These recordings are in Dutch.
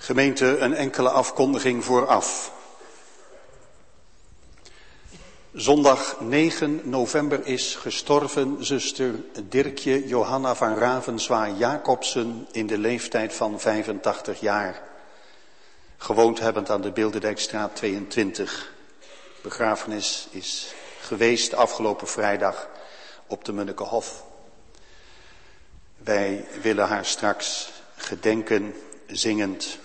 Gemeente, een enkele afkondiging vooraf. Zondag 9 november is gestorven zuster Dirkje Johanna van Ravenswaay-Jacobsen in de leeftijd van 85 jaar. Gewoond hebbend aan de Bilderdijkstraat 22. Begrafenis is geweest afgelopen vrijdag op de Munnekehof. Wij willen haar straks gedenken zingend.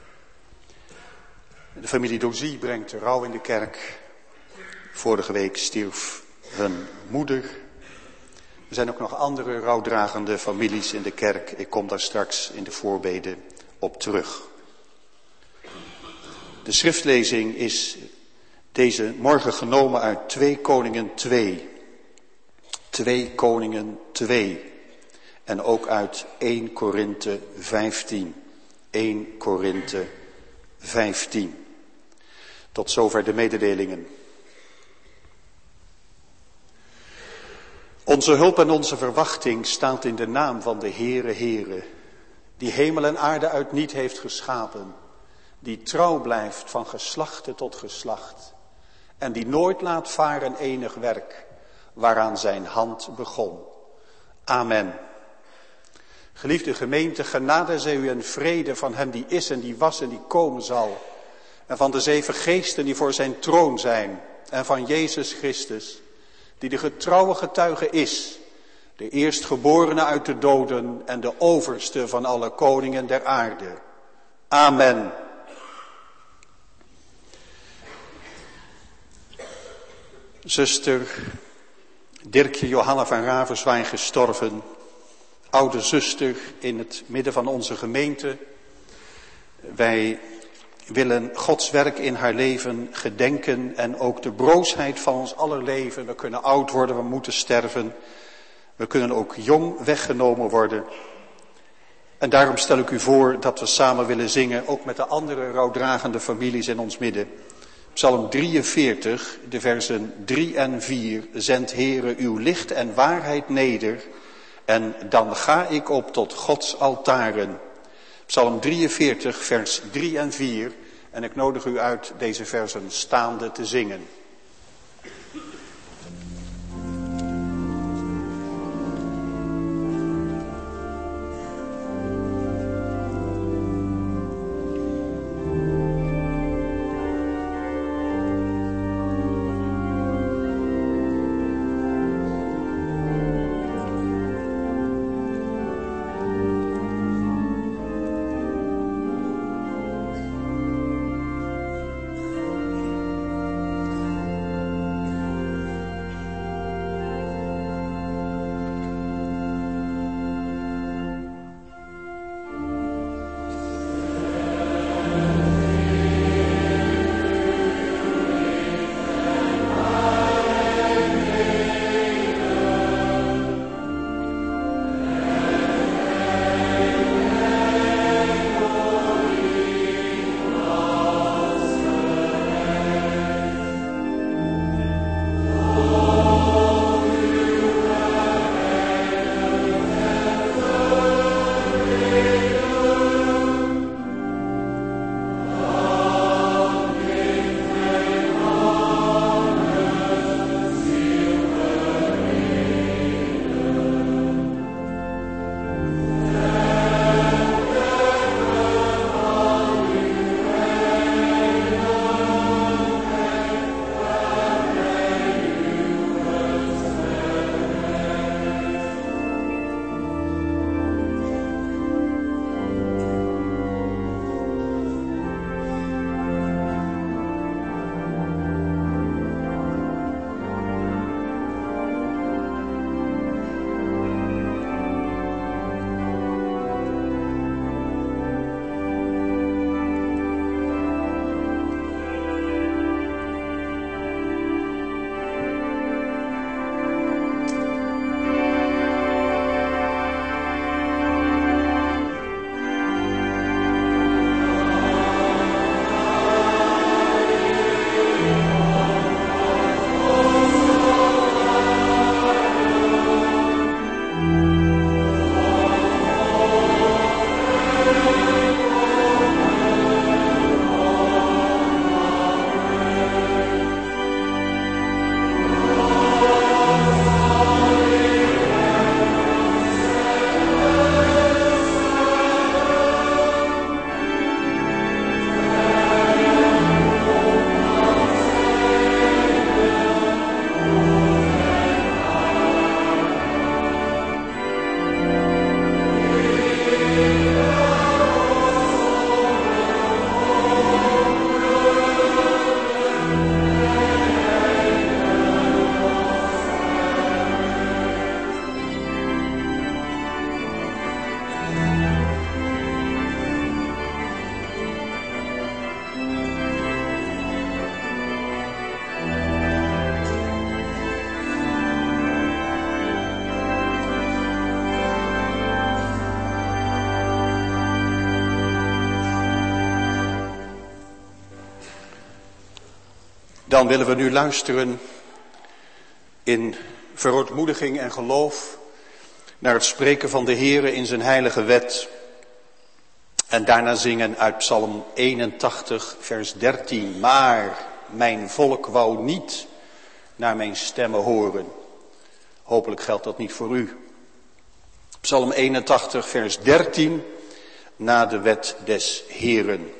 De familie Dozy brengt de rouw in de kerk. Vorige week stierf hun moeder. Er zijn ook nog andere rouwdragende families in de kerk. Ik kom daar straks in de voorbede op terug. De schriftlezing is deze morgen genomen uit 2 Koningen 2. 2 Koningen 2. En ook uit 1 Korinthe 15. 1 Korinthe 15. Tot zover de mededelingen. Onze hulp en onze verwachting staat in de naam van de Heere, die hemel en aarde uit niet heeft geschapen, die trouw blijft van geslachte tot geslacht en die nooit laat varen enig werk waaraan zijn hand begon. Amen. Geliefde gemeente, genade zij u en vrede van hem die is en die was en die komen zal. En van de 7 geesten die voor zijn troon zijn. En van Jezus Christus, die de getrouwe getuige is. De eerstgeborene uit de doden en de overste van alle koningen der aarde. Amen. Zuster Dirkje Johanna van Ravenswaay gestorven. Oude zuster in het midden van onze gemeente. Wij willen Gods werk in haar leven gedenken en ook de broosheid van ons aller leven. We kunnen oud worden, we moeten sterven. We kunnen ook jong weggenomen worden. En daarom stel ik u voor dat we samen willen zingen, ook met de andere rouwdragende families in ons midden. Psalm 43, de versen 3 en 4. Zend Heere uw licht en waarheid neder en dan ga ik op tot Gods altaren. Psalm 43, vers 3 en 4. En ik nodig u uit deze versen staande te zingen. dan willen we nu luisteren in verootmoediging en geloof naar het spreken van de Heere in zijn heilige wet. En daarna zingen uit Psalm 81 vers 13. Maar mijn volk wou niet naar mijn stemmen horen. Hopelijk geldt dat niet voor u. Psalm 81 vers 13. Na de wet des Heeren.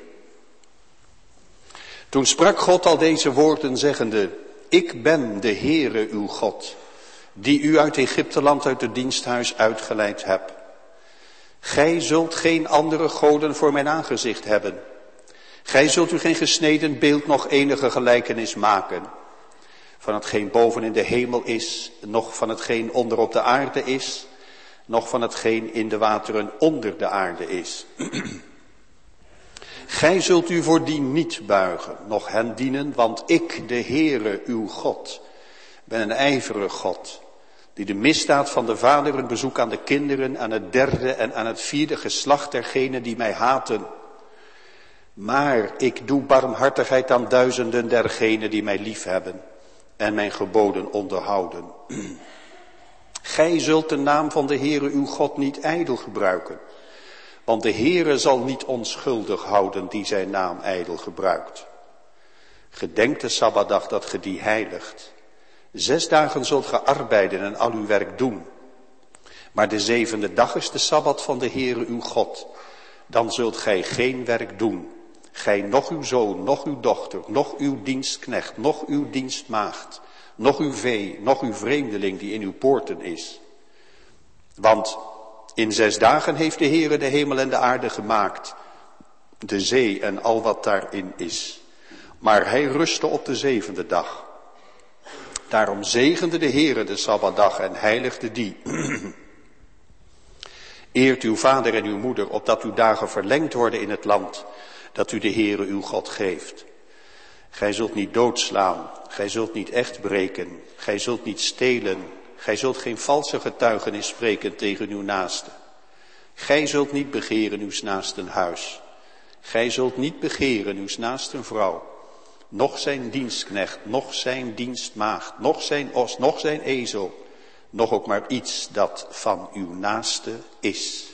Toen sprak God al deze woorden zeggende. Ik ben de Heere uw God, die u uit Egypteland uit het diensthuis uitgeleid heb. Gij zult geen andere goden voor mijn aangezicht hebben. Gij zult u geen gesneden beeld nog enige gelijkenis maken. Van hetgeen boven in de hemel is, noch van hetgeen onder op de aarde is, noch van hetgeen in de wateren onder de aarde is. Gij zult u voor die niet buigen, noch hen dienen, want ik, de Heere, uw God, ben een ijverige God, die de misdaad van de vaderen bezoekt aan de kinderen, aan het derde en aan het vierde geslacht dergenen die mij haten. Maar ik doe barmhartigheid aan duizenden dergenen die mij liefhebben en mijn geboden onderhouden. Gij zult de naam van de Heere uw God niet ijdel gebruiken. Want de Heere zal niet onschuldig houden die zijn naam ijdel gebruikt. Gedenk de Sabbatdag dat ge die heiligt. 6 dagen zult ge arbeiden en al uw werk doen. Maar de 7e dag is de Sabbat van de Heere uw God. Dan zult gij geen werk doen. Gij noch uw zoon, noch uw dochter, noch uw dienstknecht, noch uw dienstmaagd, noch uw vee, noch uw vreemdeling die in uw poorten is. Want in 6 dagen heeft de Heere de hemel en de aarde gemaakt, de zee en al wat daarin is. Maar hij rustte op de 7e dag. Daarom zegende de Heere de Sabbatdag en heiligde die. Eert uw vader en uw moeder, opdat uw dagen verlengd worden in het land dat u de Heere uw God geeft. Gij zult niet doodslaan, gij zult niet echt breken, gij zult niet stelen, gij zult geen valse getuigenis spreken tegen uw naaste. Gij zult niet begeren uws naasten huis. Gij zult niet begeren uws naasten vrouw, noch zijn dienstknecht, noch zijn dienstmaagd, noch zijn os, noch zijn ezel, noch ook maar iets dat van uw naaste is.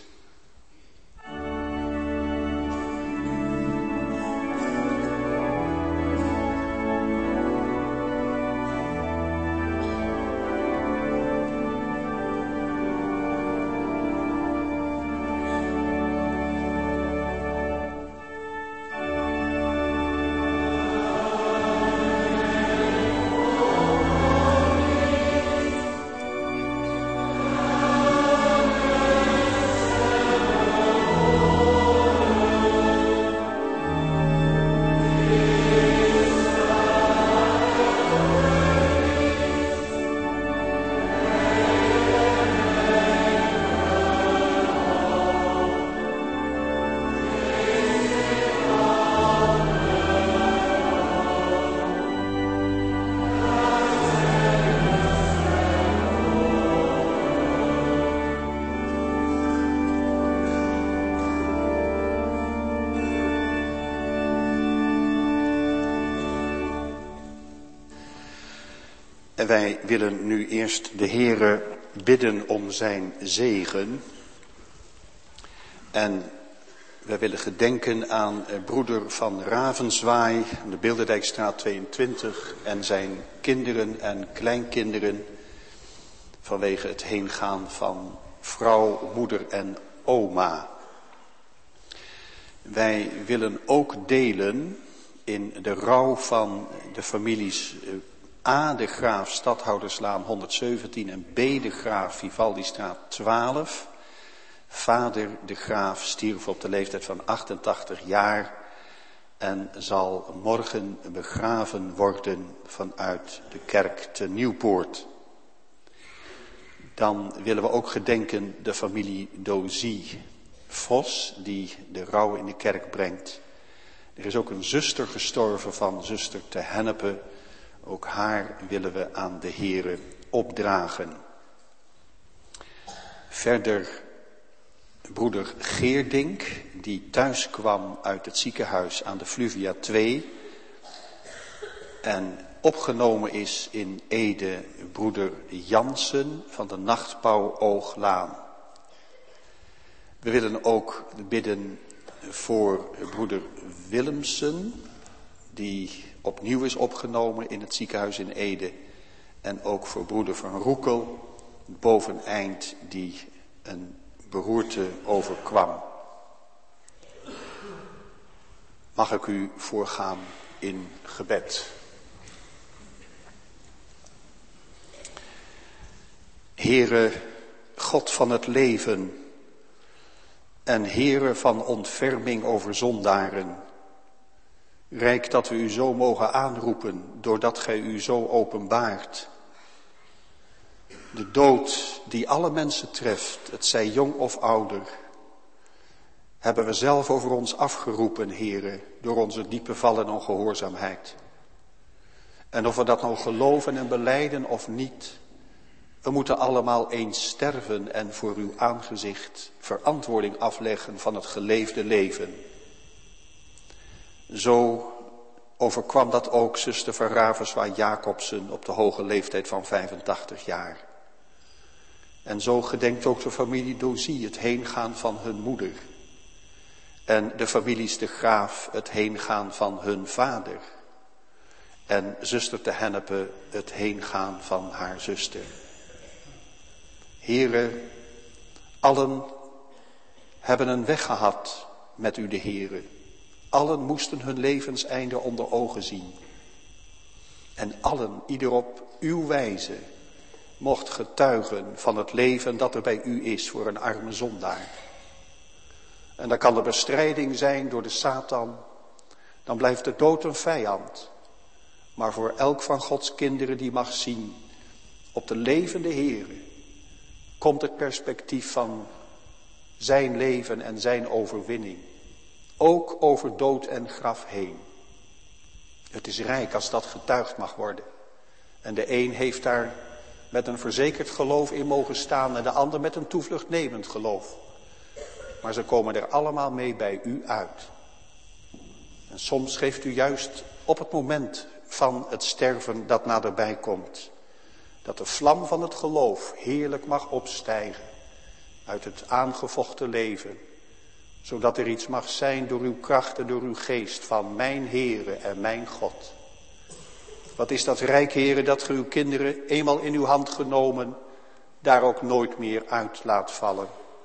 En wij willen nu eerst de Heere bidden om zijn zegen. En wij willen gedenken aan broeder van Ravenzwaai, de Bilderdijkstraat 22, en zijn kinderen en kleinkinderen vanwege het heengaan van vrouw, moeder en oma. Wij willen ook delen in de rouw van de families A. de Graaf, Stadhouderslaan 117 en B. de Graaf, Vivaldistraat 12. Vader de Graaf stierf op de leeftijd van 88 jaar en zal morgen begraven worden vanuit de kerk te Nieuwpoort. Dan willen we ook gedenken de familie Dozie Vos, die de rouw in de kerk brengt. Er is ook een zuster gestorven van zuster te Hennepe. Ook haar willen we aan de Heere opdragen. Verder broeder Geerdink, die thuis kwam uit het ziekenhuis aan de Fluvia 2. En opgenomen is in Ede broeder Jansen van de Nachtpauw Ooglaan. We willen ook bidden voor broeder Willemsen, die opnieuw is opgenomen in het ziekenhuis in Ede. En ook voor broeder Van Roekel, boveneind, die een beroerte overkwam. Mag ik u voorgaan in gebed. Heere, God van het leven en Heere van ontferming over zondaren, rijk dat we u zo mogen aanroepen, doordat gij u zo openbaart. De dood die alle mensen treft, het zij jong of ouder, hebben we zelf over ons afgeroepen, Heere, door onze diepe val en ongehoorzaamheid. En of we dat nou geloven en belijden of niet, we moeten allemaal eens sterven en voor uw aangezicht verantwoording afleggen van het geleefde leven. Zo overkwam dat ook zuster van Ravenswaay Jacobsen op de hoge leeftijd van 85 jaar. En zo gedenkt ook de familie Dozie het heengaan van hun moeder. En de families de Graaf het heengaan van hun vader. En zuster te Hennepe het heengaan van haar zuster. Heere, allen hebben een weg gehad met u de Heere. Allen moesten hun levenseinde onder ogen zien. En allen, ieder op uw wijze, mocht getuigen van het leven dat er bij u is voor een arme zondaar. En dan kan er bestrijding zijn door de Satan. Dan blijft de dood een vijand. Maar voor elk van Gods kinderen die mag zien op de levende Heere, komt het perspectief van zijn leven en zijn overwinning. Ook over dood en graf heen. Het is rijk als dat getuigd mag worden. En de een heeft daar met een verzekerd geloof in mogen staan en de ander met een toevluchtnemend geloof. Maar ze komen er allemaal mee bij u uit. En soms geeft u juist op het moment van het sterven dat naderbij komt, dat de vlam van het geloof heerlijk mag opstijgen uit het aangevochten leven, zodat er iets mag zijn door uw kracht en door uw geest van mijn Heere en mijn God. Wat is dat rijk, Heere, dat ge uw kinderen eenmaal in uw hand genomen daar ook nooit meer uit laat vallen.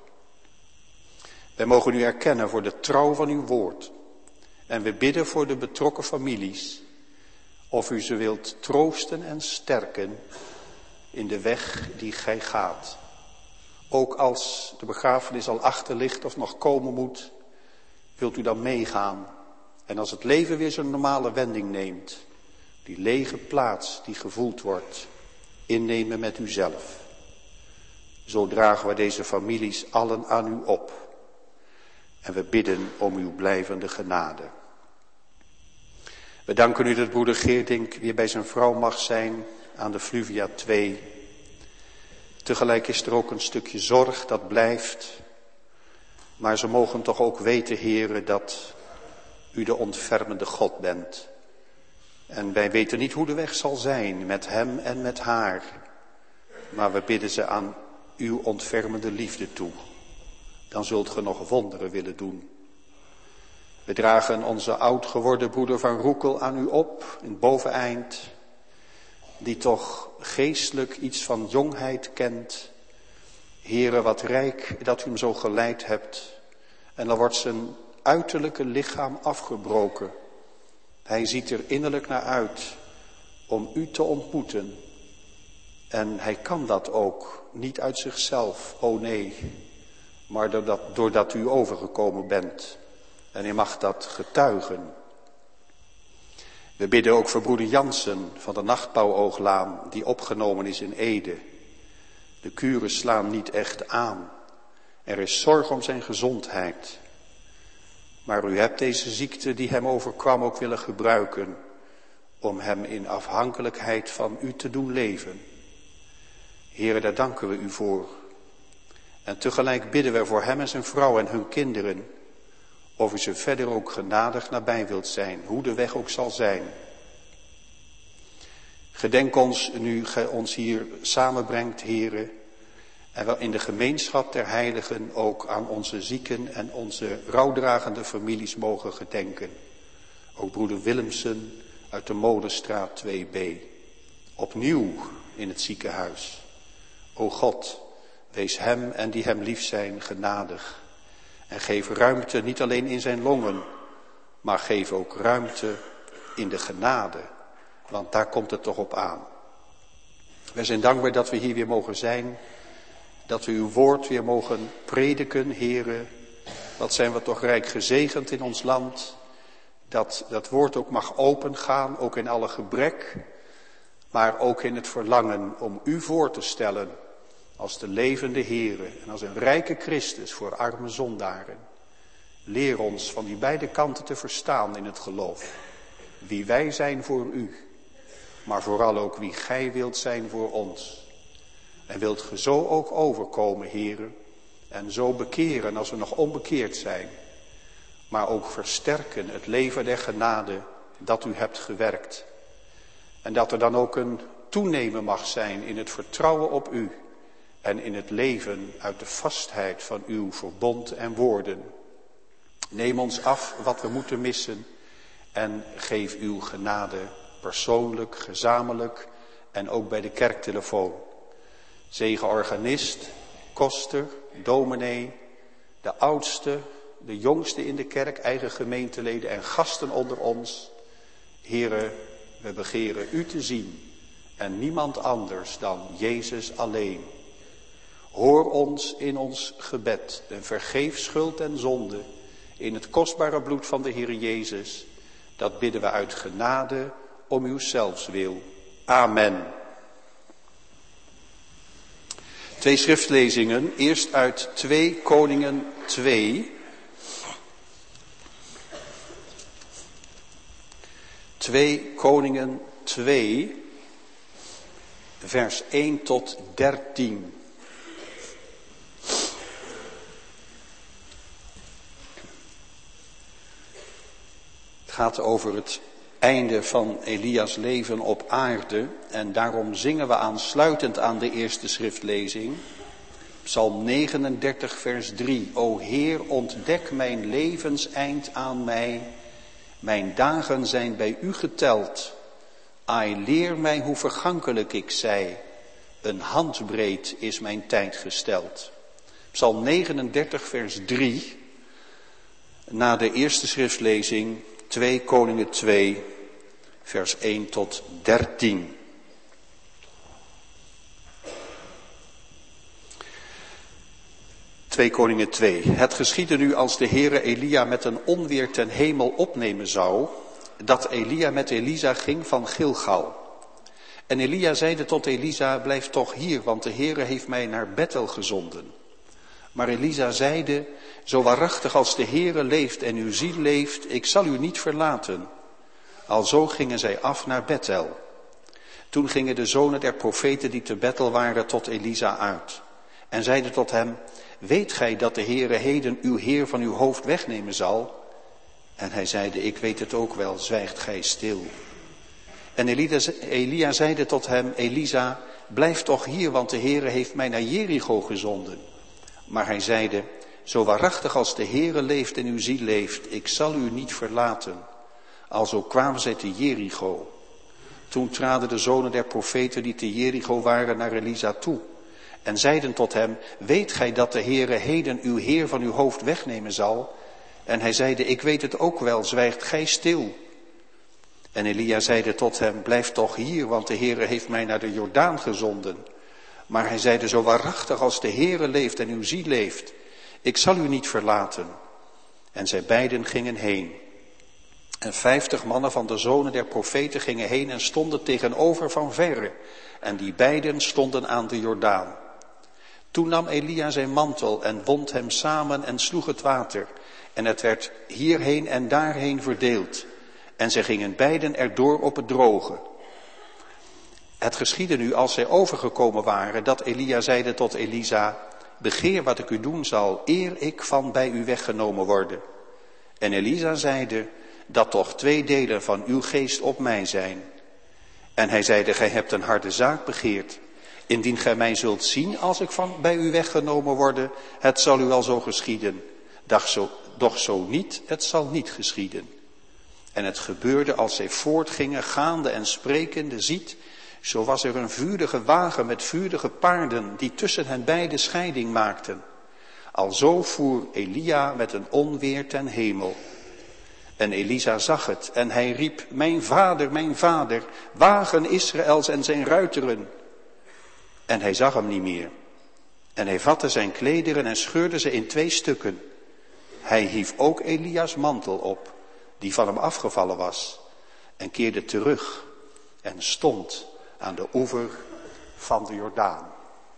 Wij mogen u erkennen voor de trouw van uw woord. En we bidden voor de betrokken families, of u ze wilt troosten en sterken in de weg die gij gaat. Ook als de begrafenis al achter ligt of nog komen moet, wilt u dan meegaan. En als het leven weer zijn normale wending neemt, die lege plaats die gevoeld wordt, innemen met uzelf. Zo dragen we deze families allen aan u op. En we bidden om uw blijvende genade. We danken u dat broeder Geerdink weer bij zijn vrouw mag zijn aan de Fluvia 2. Tegelijk is er ook een stukje zorg dat blijft. Maar ze mogen toch ook weten, Heere, dat u de ontfermende God bent. En wij weten niet hoe de weg zal zijn met hem en met haar. Maar we bidden ze aan uw ontfermende liefde toe. Dan zult ge nog wonderen willen doen. We dragen onze oud geworden broeder Van Roekel aan u op, in het boveneind, die toch geestelijk iets van jongheid kent. Heere, wat rijk dat u hem zo geleid hebt. En dan wordt zijn uiterlijke lichaam afgebroken. Hij ziet er innerlijk naar uit om u te ontmoeten. En hij kan dat ook, niet uit zichzelf, oh nee, maar doordat u overgekomen bent. En hij mag dat getuigen. We bidden ook voor broeder Jansen van de Nachtpauw Ooglaan, die opgenomen is in Ede. De kuren slaan niet echt aan. Er is zorg om zijn gezondheid. Maar u hebt deze ziekte die hem overkwam ook willen gebruiken om hem in afhankelijkheid van u te doen leven. Heere, daar danken we u voor. En tegelijk bidden we voor hem en zijn vrouw en hun kinderen, of u ze verder ook genadig nabij wilt zijn, hoe de weg ook zal zijn. Gedenk ons nu gij ons hier samenbrengt, Heere, en wel in de gemeenschap der heiligen ook aan onze zieken en onze rouwdragende families mogen gedenken. Ook broeder Willemsen uit de Molenstraat 2b. Opnieuw in het ziekenhuis. O God, wees hem en die hem lief zijn genadig. En geef ruimte niet alleen in zijn longen, maar geef ook ruimte in de genade. Want daar komt het toch op aan. Wij zijn dankbaar dat we hier weer mogen zijn. Dat we uw woord weer mogen prediken, Heere. Wat zijn we toch rijk gezegend in ons land. Dat dat woord ook mag opengaan, ook in alle gebrek. Maar ook in het verlangen om u voor te stellen als de levende Heere. En als een rijke Christus voor arme zondaren. Leer ons van die beide kanten te verstaan in het geloof. Wie wij zijn voor u. Maar vooral ook wie gij wilt zijn voor ons. En wilt ge zo ook overkomen, Heere. En zo bekeren als we nog onbekeerd zijn. Maar ook versterken het leven der genade dat u hebt gewerkt. En dat er dan ook een toenemen mag zijn in het vertrouwen op u. En in het leven uit de vastheid van uw verbond en woorden. Neem ons af wat we moeten missen. En geef uw genade persoonlijk, gezamenlijk en ook bij de kerktelefoon. Zegen organist, koster, dominee, de oudste, de jongste in de kerk, eigen gemeenteleden en gasten onder ons. Here, we begeren u te zien en niemand anders dan Jezus alleen. Hoor ons in ons gebed en vergeef schuld en zonde in het kostbare bloed van de Heere Jezus. Dat bidden we uit genade om uw zelfs wil. Amen. 2 schriftlezingen, eerst uit 2 Koningen 2. 2 Koningen 2, vers 1 tot 13. Het gaat over het einde van Elia's leven op aarde. En daarom zingen we aansluitend aan de eerste schriftlezing. Psalm 39 vers 3. O Heer, ontdek mijn levenseind aan mij. Mijn dagen zijn bij u geteld. Ai, leer mij hoe vergankelijk ik zij. Een handbreed is mijn tijd gesteld. Psalm 39 vers 3. Na de eerste schriftlezing 2 Koningen 2 vers 1 tot 13. Twee Koningen 2. Het geschiedde nu als de Heere Elia met een onweer ten hemel opnemen zou, dat Elia met Elisa ging van Gilgal. En Elia zeide tot Elisa, blijf toch hier, want de Heere heeft mij naar Bethel gezonden. Maar Elisa zeide, zo waarachtig als de Heere leeft en uw ziel leeft, ik zal u niet verlaten. Alzo gingen zij af naar Bethel. Toen gingen de zonen der profeten die te Bethel waren tot Elisa uit. En zeiden tot hem, weet gij dat de Heere heden uw heer van uw hoofd wegnemen zal? En hij zeide, ik weet het ook wel, zwijgt gij stil. En Elia zeide tot hem, Elisa, blijf toch hier, want de Heere heeft mij naar Jericho gezonden. Maar hij zeide, zo waarachtig als de Heere leeft en uw ziel leeft, ik zal u niet verlaten. Alzo kwamen zij te Jericho. Toen traden de zonen der profeten die te Jericho waren naar Elisa toe. En zeiden tot hem, weet gij dat de Heere heden uw heer van uw hoofd wegnemen zal? En hij zeide, ik weet het ook wel, zwijgt gij stil. En Elia zeide tot hem, blijf toch hier, want de Heere heeft mij naar de Jordaan gezonden. Maar hij zeide, zo waarachtig als de Heere leeft en uw ziel leeft, ik zal u niet verlaten. En zij beiden gingen heen. En 50 mannen van de zonen der profeten gingen heen en stonden tegenover van verre. En die beiden stonden aan de Jordaan. Toen nam Elia zijn mantel en wond hem samen en sloeg het water. En het werd hierheen en daarheen verdeeld. En zij gingen beiden erdoor op het droge. Het geschiedde nu als zij overgekomen waren, dat Elia zeide tot Elisa, begeer wat ik u doen zal, eer ik van bij u weggenomen worden. En Elisa zeide, dat toch 2 delen van uw geest op mij zijn. En hij zeide, gij hebt een harde zaak begeerd. Indien gij mij zult zien als ik van bij u weggenomen worde, het zal u wel zo geschieden. Doch zo niet, het zal niet geschieden. En het gebeurde als zij voortgingen, gaande en sprekende, ziet, zo was er een vurige wagen met vurige paarden, die tussen hen beiden scheiding maakten. Alzo voer Elia met een onweer ten hemel. En Elisa zag het en hij riep, mijn vader, wagen Israëls en zijn ruiteren. En hij zag hem niet meer. En hij vatte zijn klederen en scheurde ze in 2 stukken. Hij hief ook Elia's mantel op, die van hem afgevallen was, en keerde terug en stond aan de oever van de Jordaan.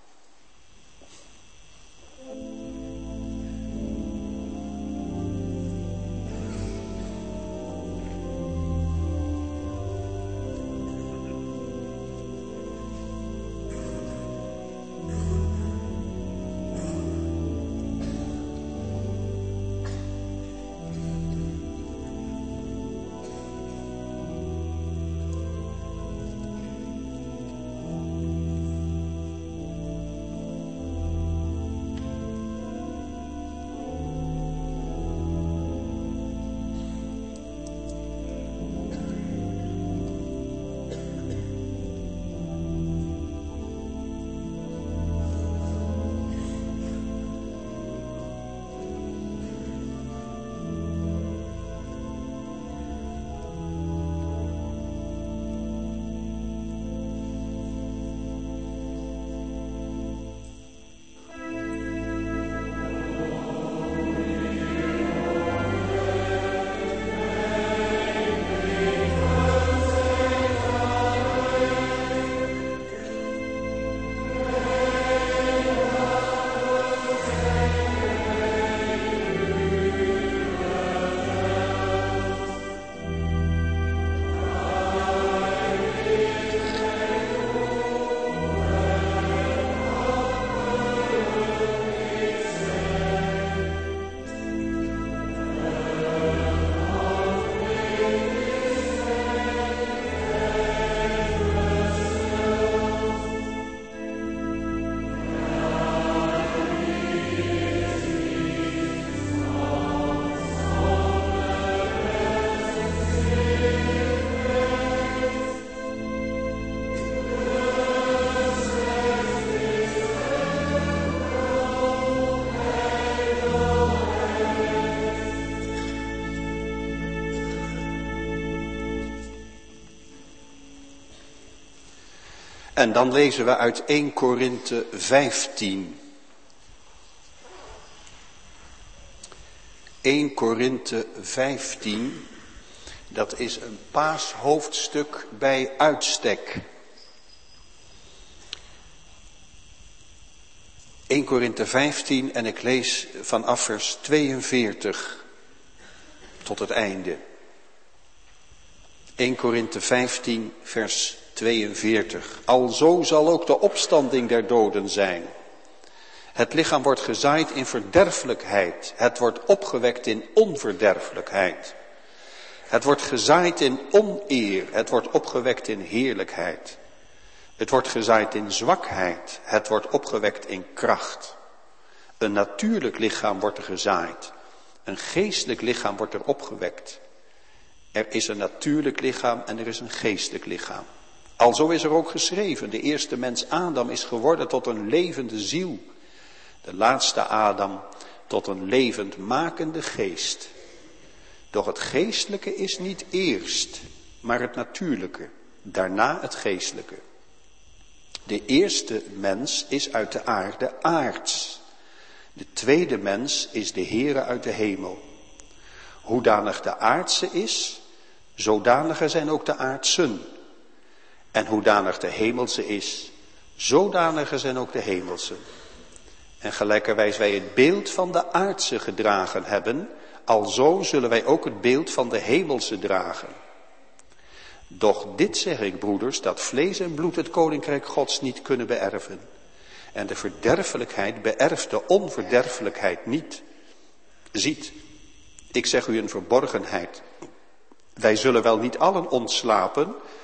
En dan lezen we uit 1 Korinthe 15. 1 Korinthe 15, dat is een paashoofdstuk bij uitstek. 1 Korinthe 15 en ik lees vanaf vers 42 tot het einde. 1 Korinthe 15 vers 42. Alzo zal ook de opstanding der doden zijn. Het lichaam wordt gezaaid in verderfelijkheid. Het wordt opgewekt in onverderfelijkheid. Het wordt gezaaid in oneer. Het wordt opgewekt in heerlijkheid. Het wordt gezaaid in zwakheid. Het wordt opgewekt in kracht. Een natuurlijk lichaam wordt er gezaaid. Een geestelijk lichaam wordt er opgewekt. Er is een natuurlijk lichaam en er is een geestelijk lichaam. Alzo is er ook geschreven, de eerste mens Adam is geworden tot een levende ziel. De laatste Adam tot een levendmakende geest. Doch het geestelijke is niet eerst, maar het natuurlijke, daarna het geestelijke. De eerste mens is uit de aarde aards. De tweede mens is de Heere uit de hemel. Hoedanig de aardse is, zodaniger zijn ook de aardsen. En hoedanig de hemelse is, zodaniger zijn ook de hemelsen. En gelijkerwijs wij het beeld van de aardse gedragen hebben, alzo zullen wij ook het beeld van de hemelse dragen. Doch dit zeg ik, broeders, dat vlees en bloed het koninkrijk Gods niet kunnen beërven. En de verderfelijkheid beërft de onverderfelijkheid niet. Ziet, ik zeg u een verborgenheid. Wij zullen wel niet allen ontslapen,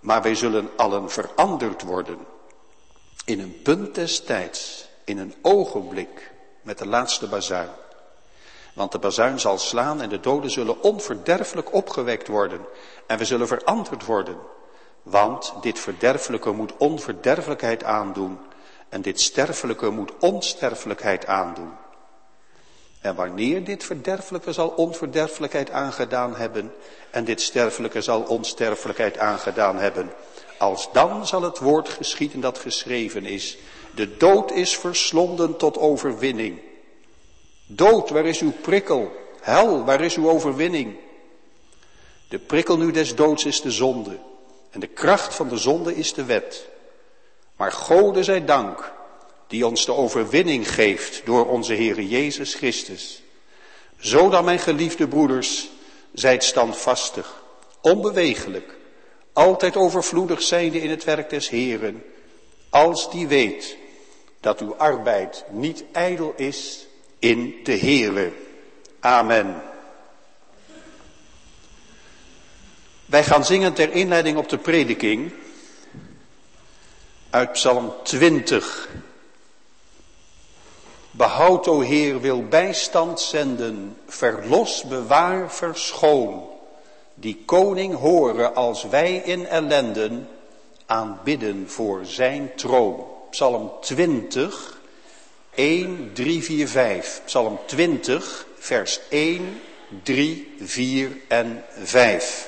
Maar wij zullen allen veranderd worden. In een punt des tijds, in een ogenblik, met de laatste bazuin. Want de bazuin zal slaan en de doden zullen onverderfelijk opgewekt worden. En we zullen veranderd worden. Want dit verderfelijke moet onverderfelijkheid aandoen. En dit sterfelijke moet onsterfelijkheid aandoen. En wanneer dit verderfelijke zal onverderfelijkheid aangedaan hebben. En dit sterfelijke zal onsterfelijkheid aangedaan hebben. Als dan zal het woord geschieden dat geschreven is. De dood is verslonden tot overwinning. Dood, waar is uw prikkel? Hel, waar is uw overwinning? De prikkel nu des doods is de zonde. En de kracht van de zonde is de wet. Maar Gode zij dank, die ons de overwinning geeft door onze Heere Jezus Christus. Zo dan, mijn geliefde broeders, zijt standvastig, onbewegelijk, altijd overvloedig zijnde in het werk des Heeren, als die weet dat uw arbeid niet ijdel is in de Heere. Amen. Wij gaan zingen ter inleiding op de prediking uit Psalm 20. Behoud, o Heer, wil bijstand zenden, verlos, bewaar, verschoon. Die koning horen als wij in ellenden aanbidden voor zijn troon. Psalm 20, 1, 3, 4, 5. Psalm 20, vers 1, 3, 4 en 5.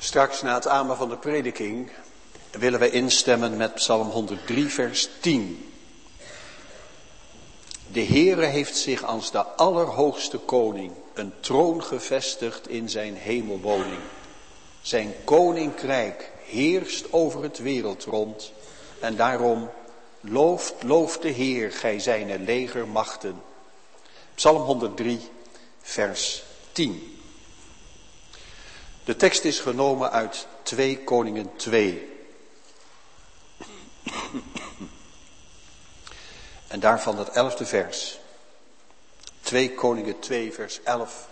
Straks na het amen van de prediking willen wij instemmen met Psalm 103 vers 10. De Heere heeft zich als de allerhoogste koning een troon gevestigd in zijn hemelwoning. Zijn koninkrijk heerst over het wereldrond en daarom looft de Heer, gij zijne legermachten. Psalm 103 vers 10. De tekst is genomen uit 2 Koningen 2. En daarvan het 11e vers. 2 Koningen 2 vers 11.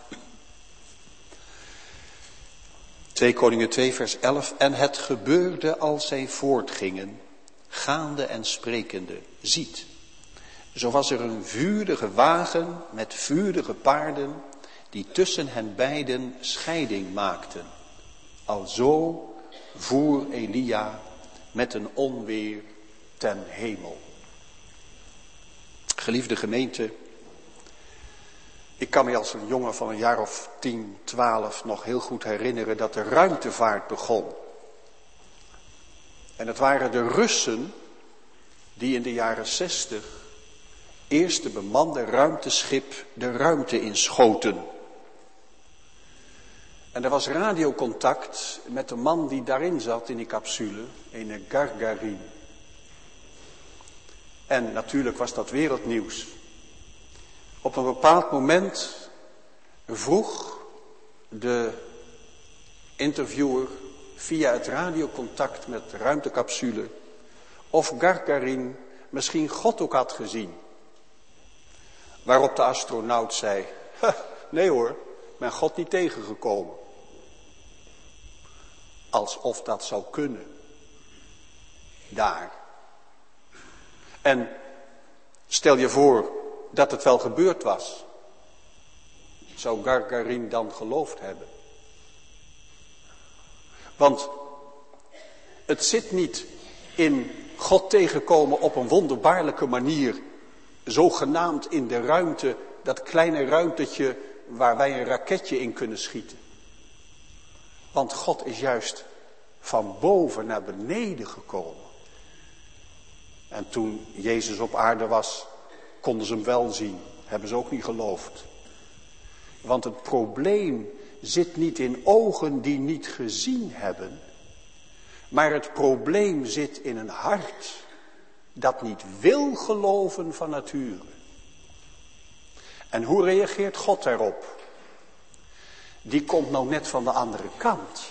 2 Koningen 2 vers 11. En het gebeurde als zij voortgingen, gaande en sprekende, ziet. Zo was er een vurige wagen met vurige paarden, die tussen hen beiden scheiding maakten. Alzo voer Elia met een onweer ten hemel. Geliefde gemeente, ik kan me als een jongen van een jaar of 10, 12 nog heel goed herinneren dat de ruimtevaart begon. En het waren de Russen die in de jaren 60 eerste bemande ruimteschip de ruimte inschoten. En er was radiocontact met de man die daarin zat in die capsule, een Gagarin. En natuurlijk was dat wereldnieuws. Op een bepaald moment vroeg de interviewer via het radiocontact met de ruimtecapsule of Gagarin misschien God ook had gezien. Waarop de astronaut zei, nee hoor, ik ben God niet tegengekomen. Alsof dat zou kunnen. Daar. En stel je voor dat het wel gebeurd was. Zou Gagarin dan geloofd hebben? Want het zit niet in God tegenkomen op een wonderbaarlijke manier, zogenaamd in de ruimte, dat kleine ruimtetje waar wij een raketje in kunnen schieten. Want God is juist van boven naar beneden gekomen. En toen Jezus op aarde was, konden ze hem wel zien. Hebben ze ook niet geloofd. Want het probleem zit niet in ogen die niet gezien hebben. Maar het probleem zit in een hart dat niet wil geloven van nature. En hoe reageert God daarop? Die komt nou net van de andere kant.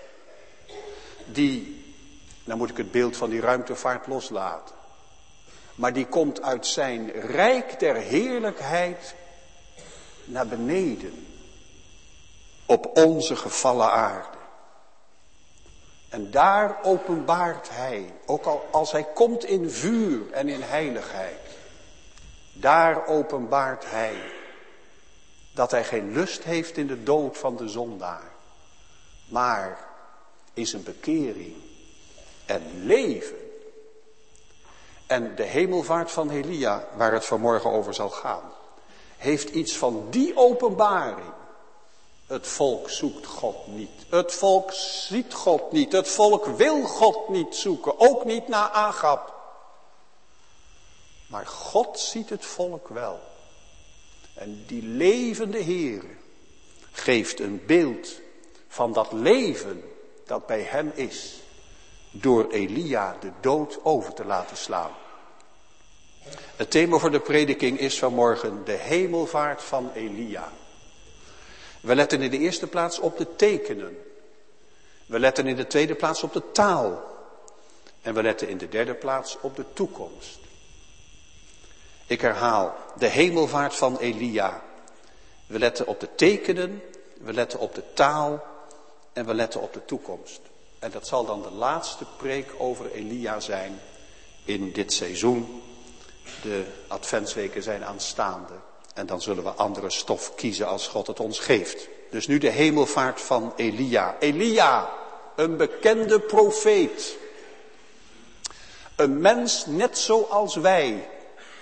Nou moet ik het beeld van die ruimtevaart loslaten. Maar die komt uit zijn rijk der heerlijkheid naar beneden. Op onze gevallen aarde. En daar openbaart hij, ook al als hij komt in vuur en in heiligheid. Daar openbaart hij dat hij geen lust heeft in de dood van de zondaar. Maar in zijn bekering en leven. En de hemelvaart van Elia, waar het vanmorgen over zal gaan, heeft iets van die openbaring. Het volk zoekt God niet. Het volk ziet God niet. Het volk wil God niet zoeken. Ook niet naar Agab. Maar God ziet het volk wel. En die levende Heere geeft een beeld van dat leven dat bij hem is. Door Elia de dood over te laten slaan. Het thema voor de prediking is vanmorgen de hemelvaart van Elia. We letten in de eerste plaats op de tekenen. We letten in de tweede plaats op de taal. En we letten in de derde plaats op de toekomst. Ik herhaal, de hemelvaart van Elia. We letten op de tekenen, we letten op de taal en we letten op de toekomst. En dat zal dan de laatste preek over Elia zijn in dit seizoen. De adventsweken zijn aanstaande. En dan zullen we andere stof kiezen als God het ons geeft. Dus nu de hemelvaart van Elia. Elia, een bekende profeet. Een mens net zoals wij.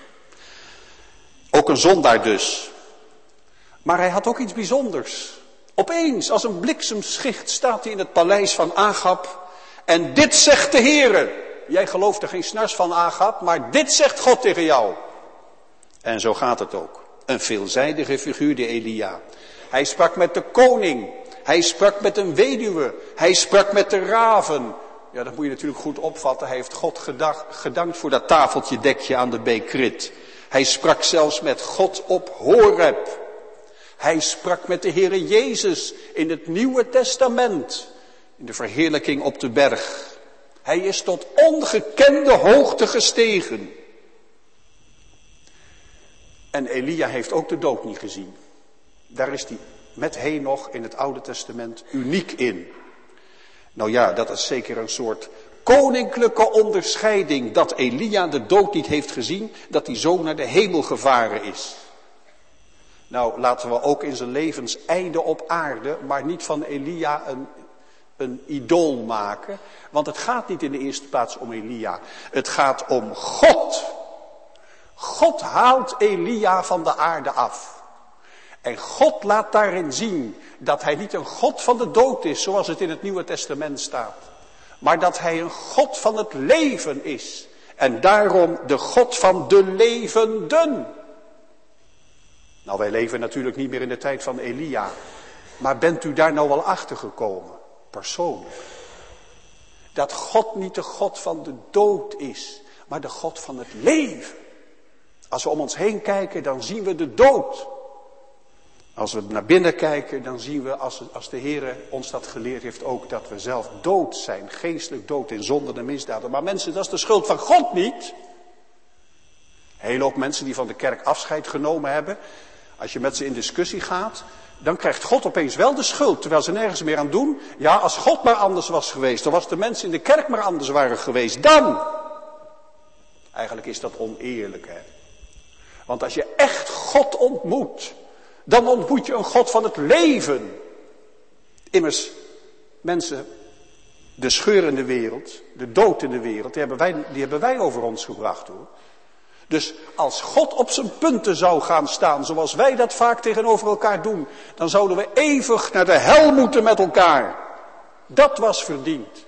Ook een zondaar dus. Maar hij had ook iets bijzonders. Opeens, als een bliksemschicht, staat hij in het paleis van Agab. En dit zegt de Heere. Jij gelooft er geen snars van, Agab, maar dit zegt God tegen jou. En zo gaat het ook. Een veelzijdige figuur, die Elia. Hij sprak met de koning. Hij sprak met een weduwe. Hij sprak met de raven. Ja, dat moet je natuurlijk goed opvatten. Hij heeft God gedankt voor dat tafeltje dekje aan de beek Krit. Hij sprak zelfs met God op Horeb. Hij sprak met de Heere Jezus in het Nieuwe Testament. In de verheerlijking op de berg. Hij is tot ongekende hoogte gestegen. En Elia heeft ook de dood niet gezien. Daar is hij met Henoch in het Oude Testament uniek in. Nou ja, dat is zeker een soort koninklijke onderscheiding. Dat Elia de dood niet heeft gezien. Dat hij zo naar de hemel gevaren is. Nou, laten we ook in zijn levenseinde op aarde, maar niet van Elia een idool maken. Want het gaat niet in de eerste plaats om Elia. Het gaat om God. God haalt Elia van de aarde af. En God laat daarin zien dat hij niet een God van de dood is, zoals het in het Nieuwe Testament staat. Maar dat hij een God van het leven is. En daarom de God van de levenden. Nou, wij leven natuurlijk niet meer in de tijd van Elia. Maar bent u daar nou wel achter gekomen, persoonlijk? Dat God niet de God van de dood is, maar de God van het leven. Als we om ons heen kijken, dan zien we de dood. Als we naar binnen kijken, dan zien we, als de Heer ons dat geleerd heeft, ook dat we zelf dood zijn. Geestelijk dood in zonde en misdaden. Maar mensen, dat is de schuld van God niet. Een hele hoop mensen die van de kerk afscheid genomen hebben. Als je met ze in discussie gaat, dan krijgt God opeens wel de schuld, terwijl ze nergens meer aan doen. Ja, als God maar anders was geweest, dan was de mensen in de kerk maar anders waren geweest, dan. Eigenlijk is dat oneerlijk, hè. Want als je echt God ontmoet, dan ontmoet je een God van het leven. Immers, mensen, de scheur in de wereld, de dood in de wereld, die hebben wij over ons gebracht, hoor. Dus als God op zijn punten zou gaan staan, zoals wij dat vaak tegenover elkaar doen, dan zouden we eeuwig naar de hel moeten met elkaar. Dat was verdiend.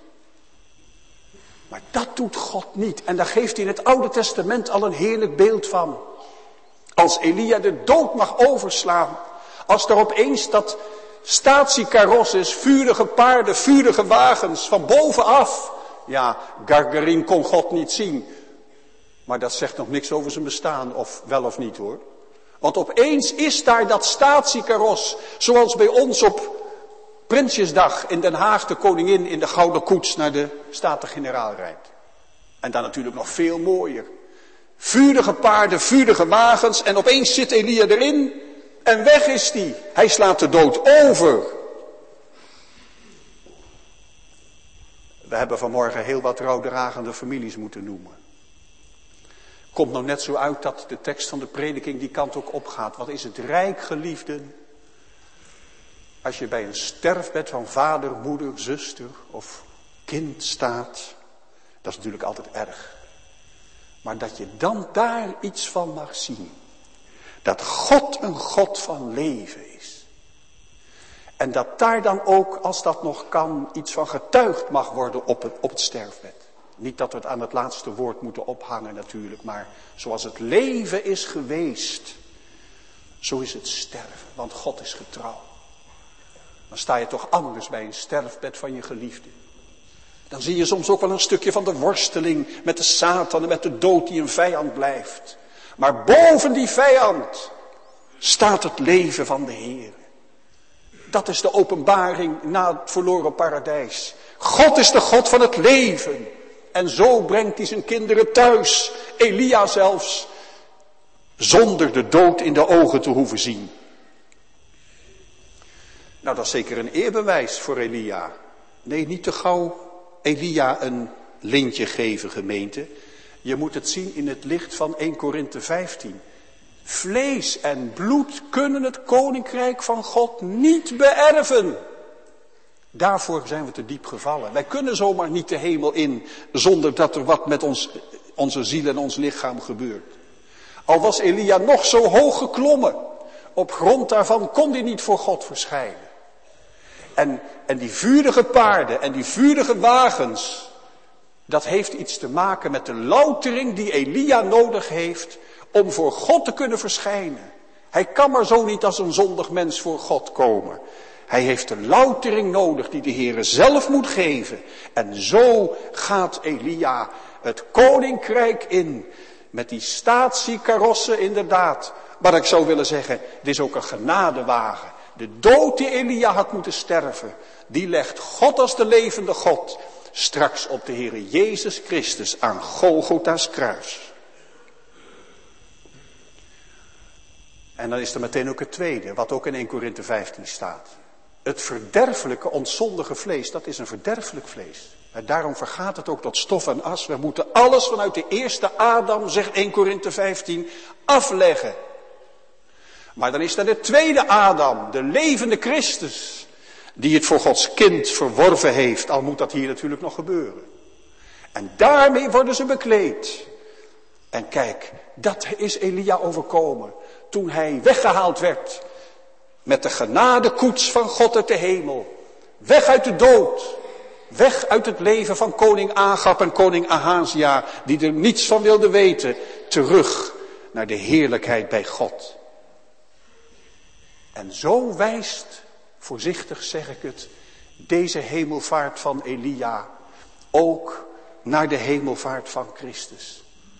Maar dat doet God niet. En daar geeft hij in het Oude Testament al een heerlijk beeld van. Als Elia de dood mag overslaan, als er opeens dat statiekaros is, vurige paarden, vurige wagens, van bovenaf. Ja, Gargarin kon God niet zien. Maar dat zegt nog niks over zijn bestaan, of wel of niet, hoor. Want opeens is daar dat statiekaros, zoals bij ons op Prinsjesdag in Den Haag de koningin in de gouden koets naar de Staten-Generaal rijdt. En dan natuurlijk nog veel mooier. Vurige paarden, vurige wagens en opeens zit Elia erin en weg is hij. Hij slaat de dood over. We hebben vanmorgen heel wat rouwdragende families moeten noemen. Komt nou net zo uit dat de tekst van de prediking die kant ook opgaat. Wat is het rijk, geliefden, als je bij een sterfbed van vader, moeder, zuster of kind staat. Dat is natuurlijk altijd erg. Maar dat je dan daar iets van mag zien. Dat God een God van leven is. En dat daar dan ook, als dat nog kan, iets van getuigd mag worden op het sterfbed. Niet dat we het aan het laatste woord moeten ophangen natuurlijk, maar zoals het leven is geweest, zo is het sterven, want God is getrouw. Dan sta je toch anders bij een sterfbed van je geliefde. Dan zie je soms ook wel een stukje van de worsteling met de Satan en met de dood die een vijand blijft. Maar boven die vijand staat het leven van de Heer. Dat is de openbaring na het verloren paradijs. God is de God van het leven. En zo brengt hij zijn kinderen thuis. Elia zelfs. Zonder de dood in de ogen te hoeven zien. Nou, dat is zeker een eerbewijs voor Elia. Nee, niet te gauw Elia een lintje geven, gemeente. Je moet het zien in het licht van 1 Korinthe 15. Vlees en bloed kunnen het koninkrijk van God niet beërven. Daarvoor zijn we te diep gevallen. Wij kunnen zomaar niet de hemel in zonder dat er wat met onze ziel en ons lichaam gebeurt. Al was Elia nog zo hoog geklommen, op grond daarvan kon hij niet voor God verschijnen. En die vurige paarden en die vurige wagens, dat heeft iets te maken met de loutering die Elia nodig heeft om voor God te kunnen verschijnen. Hij kan maar zo niet als een zondig mens voor God komen. Hij heeft de loutering nodig die de Heere zelf moet geven. En zo gaat Elia het koninkrijk in. Met die statiekarossen inderdaad. Maar ik zou willen zeggen, dit is ook een genadewagen. De dood die Elia had moeten sterven, die legt God als de levende God straks op de Heere Jezus Christus aan Golgotha's kruis. En dan is er meteen ook het tweede, wat ook in 1 Korinthe 15 staat. Het verderfelijke, ontzondige vlees, dat is een verderfelijk vlees. En daarom vergaat het ook tot stof en as. We moeten alles vanuit de eerste Adam, zegt 1 Korinthe 15, afleggen. Maar dan is er de tweede Adam, de levende Christus, die het voor Gods kind verworven heeft. Al moet dat hier natuurlijk nog gebeuren. En daarmee worden ze bekleed. En kijk, dat is Elia overkomen. Toen hij weggehaald werd met de genadekoets van God uit de hemel. Weg uit de dood. Weg uit het leven van koning Agab en koning Ahazia, die er niets van wilden weten. Terug naar de heerlijkheid bij God. En zo wijst, voorzichtig zeg ik het, deze hemelvaart van Elia ook naar de hemelvaart van Christus.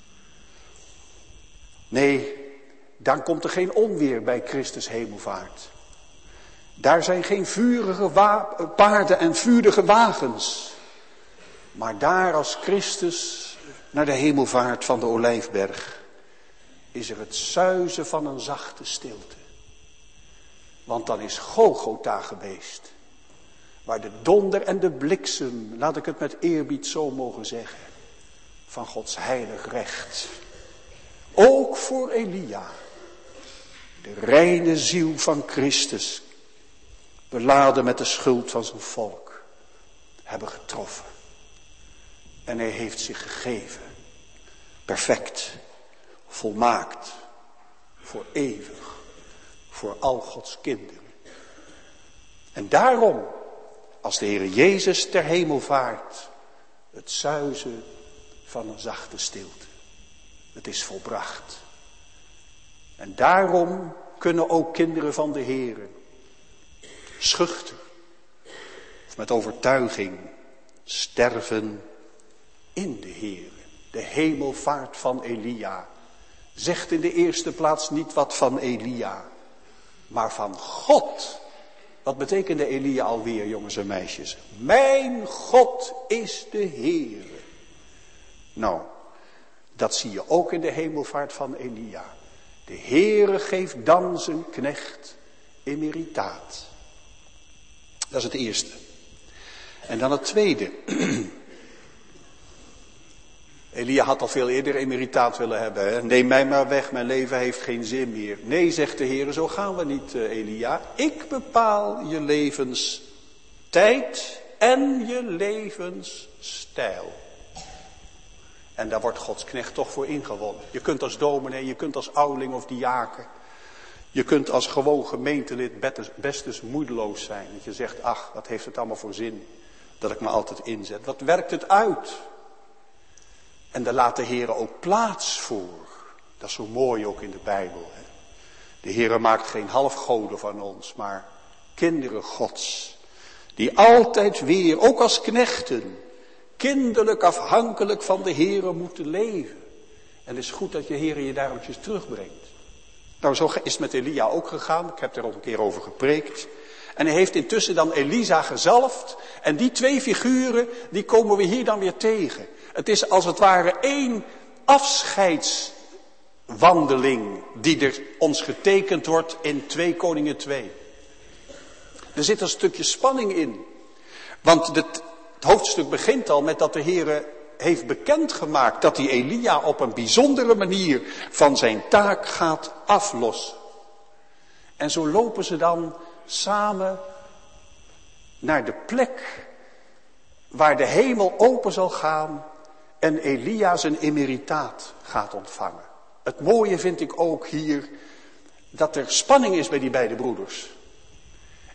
Nee, dan komt er geen onweer bij Christus hemelvaart. Daar zijn geen vurige paarden en vurige wagens. Maar daar als Christus naar de hemelvaart van de Olijfberg is er het suizen van een zachte stilte. Want dan is Golgotha geweest. Waar de donder en de bliksem, laat ik het met eerbied zo mogen zeggen, van Gods heilig recht. Ook voor Elia. De reine ziel van Christus, beladen met de schuld van zijn volk, hebben getroffen. En hij heeft zich gegeven. Perfect, volmaakt, voor eeuwig, voor al Gods kinderen. En daarom, als de Heere Jezus ter hemel vaart, het suizen van een zachte stilte. Het is volbracht. En daarom kunnen ook kinderen van de Heere schuchter of met overtuiging sterven in de Heere. De hemelvaart van Elia zegt in de eerste plaats niet wat van Elia, maar van God. Wat betekende Elia alweer, jongens en meisjes? Mijn God is de Heere. Nou, dat zie je ook in de hemelvaart van Elia. De Heere geeft dan zijn knecht emeritaat. Dat is het eerste. En dan het tweede. Elia had al veel eerder emeritaat willen hebben. Hè? Neem mij maar weg, mijn leven heeft geen zin meer. Nee, zegt de Heere, zo gaan we niet, Elia. Ik bepaal je levenstijd en je levensstijl. En daar wordt Gods knecht toch voor ingewonnen. Je kunt als dominee, je kunt als ouderling of diaken. Je kunt als gewoon gemeentelid best dus moedeloos zijn. Dat je zegt, ach, wat heeft het allemaal voor zin dat ik me altijd inzet. Wat werkt het uit? En daar laat de Heere ook plaats voor. Dat is zo mooi ook in de Bijbel. Hè? De Heere maakt geen halfgoden van ons, maar kinderen Gods. Die altijd weer, ook als knechten, kinderlijk afhankelijk van de Heere moeten leven. En het is goed dat je Heere je daar eventjes terugbrengt. Nou, zo is het met Elia ook gegaan. Ik heb er ook een keer over gepreekt. En hij heeft intussen dan Elisa gezalfd. En die twee figuren, die komen we hier dan weer tegen. Het is als het ware één afscheidswandeling die er ons getekend wordt in 2 Koningen 2. Er zit een stukje spanning in. Want het hoofdstuk begint al met dat de Heere heeft bekendgemaakt dat hij Elia op een bijzondere manier van zijn taak gaat aflossen. En zo lopen ze dan samen naar de plek waar de hemel open zal gaan en Elia zijn emeritaat gaat ontvangen. Het mooie vind ik ook hier dat er spanning is bij die beide broeders.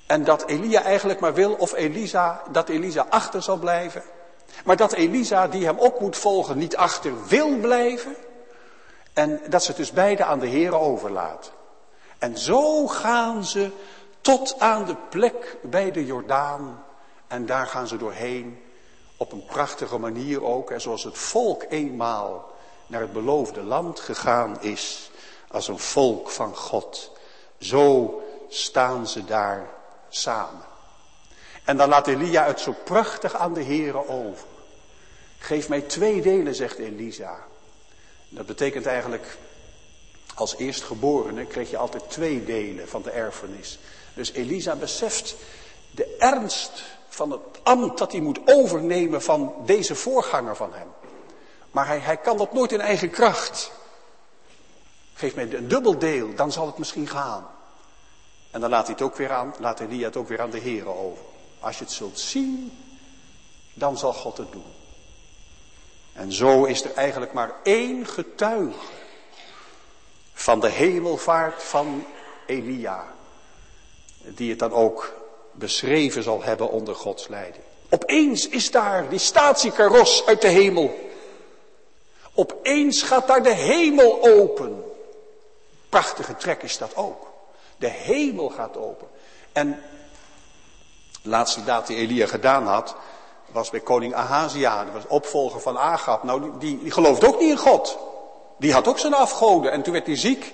En dat Elia eigenlijk maar wil dat Elisa achter zal blijven. Maar dat Elisa, die hem op moet volgen, niet achter wil blijven. En dat ze het dus beide aan de Heere overlaten. En zo gaan ze tot aan de plek bij de Jordaan. En daar gaan ze doorheen. Op een prachtige manier ook. En zoals het volk eenmaal naar het beloofde land gegaan is. Als een volk van God. Zo staan ze daar samen. En dan laat Elia het zo prachtig aan de Heere over. Geef mij 2 delen, zegt Elisa. Dat betekent eigenlijk, als eerstgeborene kreeg je altijd 2 delen van de erfenis. Dus Elisa beseft de ernst van het ambt dat hij moet overnemen van deze voorganger van hem. Maar hij kan dat nooit in eigen kracht. Geef mij een dubbel deel, dan zal het misschien gaan. En dan laat Elia het ook weer aan de Heere over. Als je het zult zien, dan zal God het doen. En zo is er eigenlijk maar 1 getuige van de hemelvaart van Elia. Die het dan ook beschreven zal hebben onder Gods leiding. Opeens is daar die statiekaros uit de hemel. Opeens gaat daar de hemel open. Prachtige trek is dat ook. De hemel gaat open. En de laatste daad die Elia gedaan had, was bij koning Ahazia. Dat was opvolger van Agab. Nou, die geloofde ook niet in God. Die had ook zijn afgoden. En toen werd hij ziek.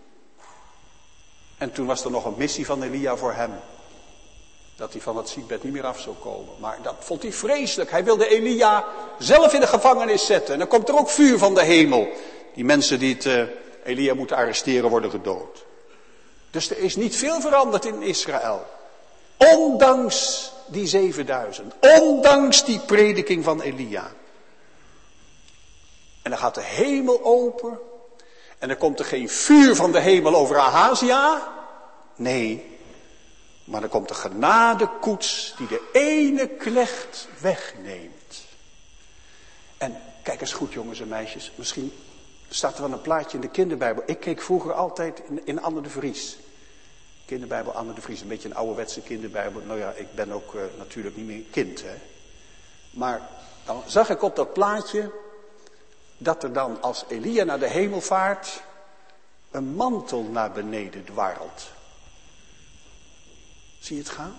En toen was er nog een missie van Elia voor hem. Dat hij van het ziekbed niet meer af zou komen. Maar dat vond hij vreselijk. Hij wilde Elia zelf in de gevangenis zetten. En dan komt er ook vuur van de hemel. Die mensen die Elia moeten arresteren worden gedood. Dus er is niet veel veranderd in Israël. Ondanks die 7000. Ondanks die prediking van Elia. En dan gaat de hemel open. En dan komt er geen vuur van de hemel over Ahazia. Nee. Maar dan komt de genadekoets die de ene knecht wegneemt. En kijk eens goed, jongens en meisjes. Misschien staat er wel een plaatje in de kinderbijbel. Ik keek vroeger altijd in Anne de Vries. Kinderbijbel Anne de Vries, een beetje een ouderwetse kinderbijbel. Nou ja, ik ben ook natuurlijk niet meer kind, hè. Maar dan zag ik op dat plaatje dat er dan als Elia naar de hemel vaart een mantel naar beneden dwarrelt. Zie je het gaan?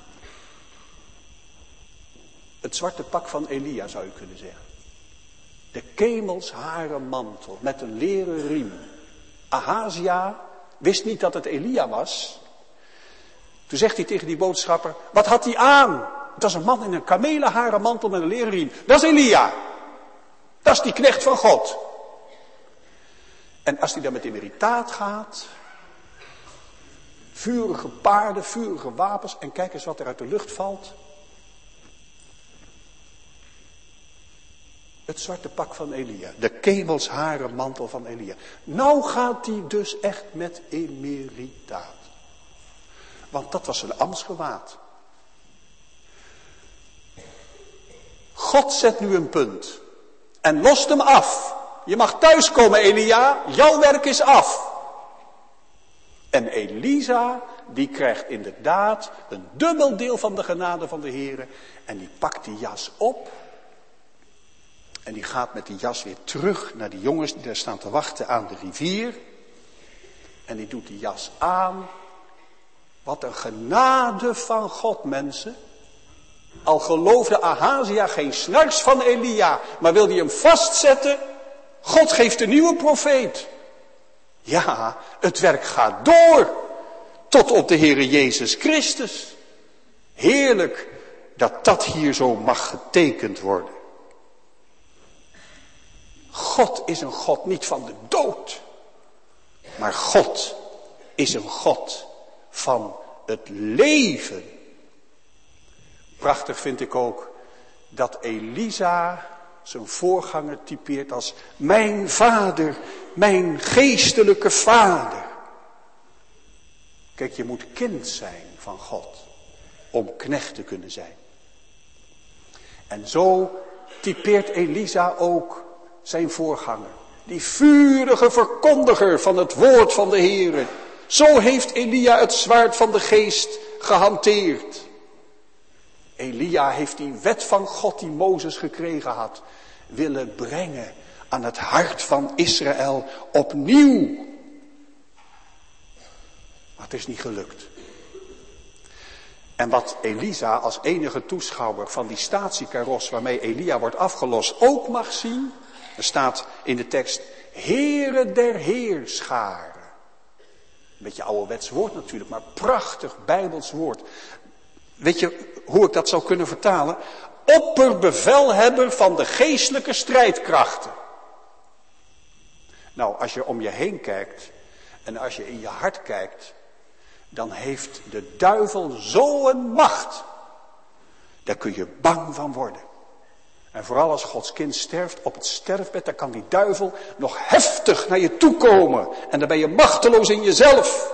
Het zwarte pak van Elia zou je kunnen zeggen. De kemelsharen mantel met een leren riem. Ahazia wist niet dat het Elia was. Toen zegt hij tegen die boodschapper, wat had hij aan? Het was een man in een kamelenharen mantel met een leren riem. Dat is Elia. Dat is die knecht van God. En als hij dan met emeritaat gaat, vurige paarden, vurige wapens, en kijk eens wat er uit de lucht valt. Het zwarte pak van Elia. De kemelsharen mantel van Elia. Nou gaat hij dus echt met emeritaat. Want dat was zijn ambtsgewaad. God zet nu een punt. En lost hem af. Je mag thuiskomen, Elia. Jouw werk is af. En Elisa, die krijgt inderdaad een dubbel deel van de genade van de Heere. En die pakt die jas op. En die gaat met die jas weer terug naar die jongens die daar staan te wachten aan de rivier. En die doet die jas aan. Wat een genade van God, mensen. Al geloofde Ahazia geen snars van Elia, maar wil hij hem vastzetten. God geeft een nieuwe profeet. Ja, het werk gaat door. Tot op de Heere Jezus Christus. Heerlijk dat dat hier zo mag getekend worden. God is een God niet van de dood. Maar God is een God van het leven. Prachtig vind ik ook dat Elisa zijn voorganger typeert als mijn vader, mijn geestelijke vader. Kijk, je moet kind zijn van God om knecht te kunnen zijn. En zo typeert Elisa ook zijn voorganger. Die vurige verkondiger van het woord van de Heere. Zo heeft Elia het zwaard van de geest gehanteerd. Elia heeft die wet van God die Mozes gekregen had, willen brengen aan het hart van Israël opnieuw. Maar het is niet gelukt. En wat Elisa als enige toeschouwer van die statiekaros waarmee Elia wordt afgelost ook mag zien. Er staat in de tekst, Heere der heerscharen. Een beetje ouderwets woord natuurlijk, maar prachtig Bijbels woord. Weet je hoe ik dat zou kunnen vertalen? Opperbevelhebber van de geestelijke strijdkrachten. Nou, als je om je heen kijkt en als je in je hart kijkt, dan heeft de duivel zo'n macht. Daar kun je bang van worden. En vooral als Gods kind sterft op het sterfbed, dan kan die duivel nog heftig naar je toe komen. En dan ben je machteloos in jezelf.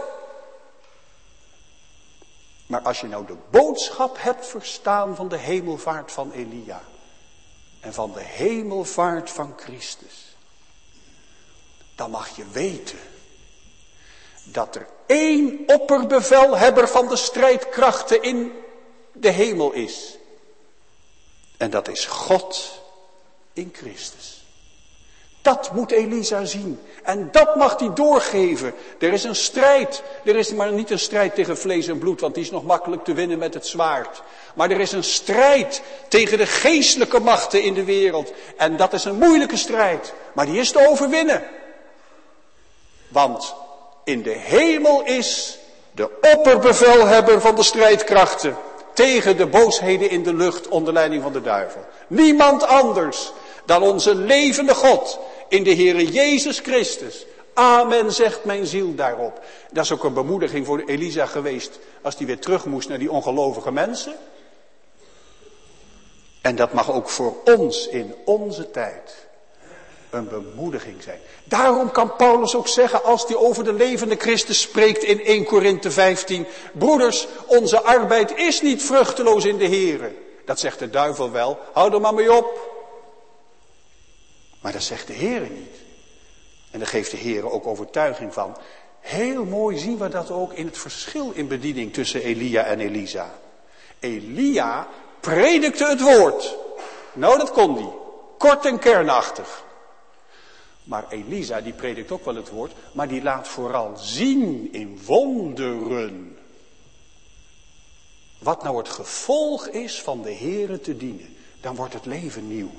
Maar als je nou de boodschap hebt verstaan van de hemelvaart van Elia. En van de hemelvaart van Christus. Dan mag je weten dat er één opperbevelhebber van de strijdkrachten in de hemel is. En dat is God in Christus. Dat moet Elisa zien. En dat mag hij doorgeven. Er is een strijd. Er is maar niet een strijd tegen vlees en bloed, want die is nog makkelijk te winnen met het zwaard. Maar er is een strijd tegen de geestelijke machten in de wereld. En dat is een moeilijke strijd. Maar die is te overwinnen. Want in de hemel is de opperbevelhebber van de strijdkrachten tegen de boosheden in de lucht onder leiding van de duivel. Niemand anders dan onze levende God in de Heere Jezus Christus. Amen, zegt mijn ziel daarop. Dat is ook een bemoediging voor Elisa geweest als hij weer terug moest naar die ongelovige mensen. En dat mag ook voor ons in onze tijd een bemoediging zijn. Daarom kan Paulus ook zeggen, als hij over de levende Christus spreekt in 1 Korinthe 15. Broeders, onze arbeid is niet vruchteloos in de Here. Dat zegt de duivel wel, hou er maar mee op. Maar dat zegt de Here niet. En daar geeft de Here ook overtuiging van. Heel mooi zien we dat ook in het verschil in bediening tussen Elia en Elisa. Elia predikte het woord. Nou, dat kon hij. Kort en kernachtig. Maar Elisa, die predikt ook wel het woord, maar die laat vooral zien in wonderen. Wat nou het gevolg is van de Here te dienen. Dan wordt het leven nieuw.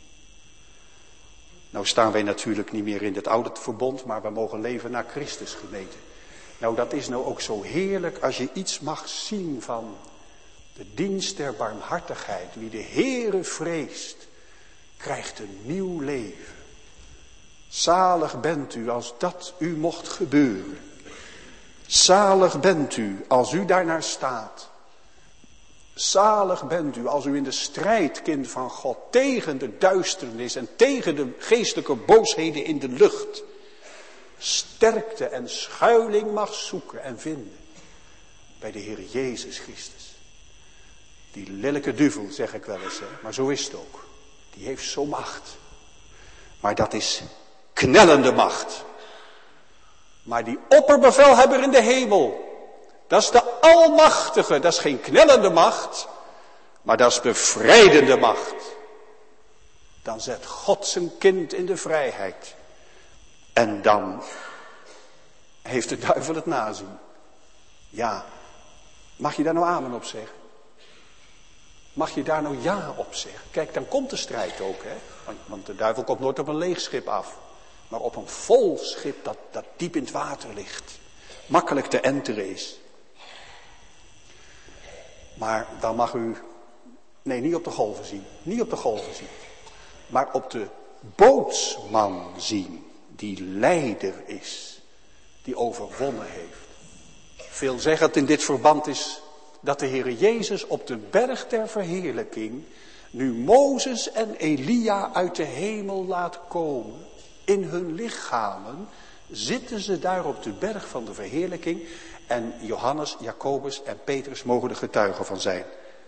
Nou staan wij natuurlijk niet meer in het oude verbond, maar we mogen leven naar Christus gemeente. Nou, dat is nou ook zo heerlijk als je iets mag zien van de dienst der barmhartigheid. Wie de Here vreest, krijgt een nieuw leven. Zalig bent u als dat u mocht gebeuren. Zalig bent u als u daarnaar staat. Zalig bent u als u in de strijd, kind van God, tegen de duisternis en tegen de geestelijke boosheden in de lucht, sterkte en schuiling mag zoeken en vinden bij de Heer Jezus Christus. Die lelijke duivel, zeg ik wel eens, hè? Maar zo is het ook. Die heeft zo'n macht. Maar dat is knellende macht. Maar die opperbevelhebber in de hemel, dat is de almachtige, dat is geen knellende macht, maar dat is bevrijdende macht. Dan zet God zijn kind in de vrijheid. En dan heeft de duivel het nazien. Ja, mag je daar nou amen op zeggen? Mag je daar nou ja op zeggen? Kijk, dan komt de strijd ook, hè? Want de duivel komt nooit op een leeg schip af. Maar op een vol schip dat diep in het water ligt. Makkelijk te enteren is. Maar dan mag u, nee, niet op de golven zien. Niet op de golven zien. Maar op de bootsman zien. Die leider is. Die overwonnen heeft. Veelzeggend in dit verband is dat de Heere Jezus op de berg der verheerlijking nu Mozes en Elia uit de hemel laat komen. In hun lichamen zitten ze daar op de berg van de verheerlijking. En Johannes, Jacobus en Petrus mogen de getuigen van zijn.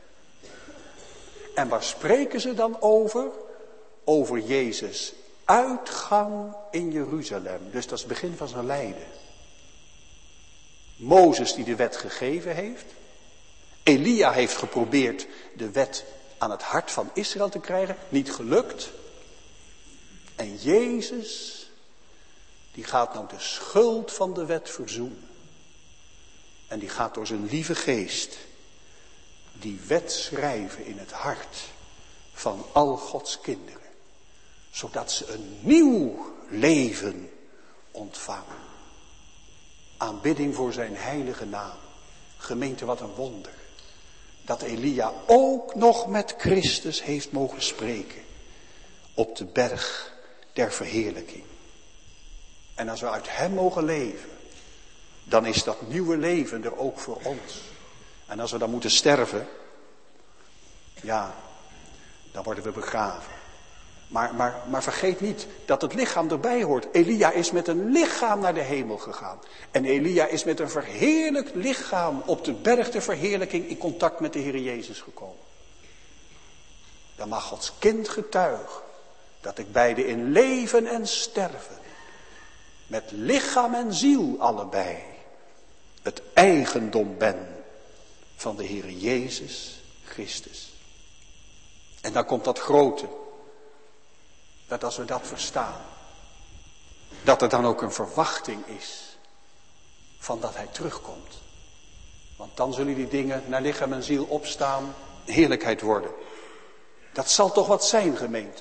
En waar spreken ze dan over? Over Jezus' uitgang in Jeruzalem. Dus dat is het begin van zijn lijden. Mozes die de wet gegeven heeft. Elia heeft geprobeerd de wet aan het hart van Israël te krijgen. Niet gelukt. En Jezus, die gaat nou de schuld van de wet verzoenen. En die gaat door zijn lieve geest die wet schrijven in het hart van al Gods kinderen. Zodat ze een nieuw leven ontvangen. Aanbidding voor zijn heilige naam. Gemeente, wat een wonder. Dat Elia ook nog met Christus heeft mogen spreken. Op de berg der verheerlijking. En als we uit hem mogen leven. Dan is dat nieuwe leven er ook voor ons. En als we dan moeten sterven. Ja, dan worden we begraven. Maar vergeet niet dat het lichaam erbij hoort. Elia is met een lichaam naar de hemel gegaan. En Elia is met een verheerlijkt lichaam op de berg der verheerlijking in contact met de Heer Jezus gekomen. Dan mag Gods kind getuigen dat ik beide in leven en sterven, met lichaam en ziel allebei, het eigendom ben van de Heer Jezus Christus. En dan komt dat grote. Dat als we dat verstaan, dat er dan ook een verwachting is van dat hij terugkomt. Want dan zullen die dingen naar lichaam en ziel opstaan, heerlijkheid worden. Dat zal toch wat zijn, gemeente.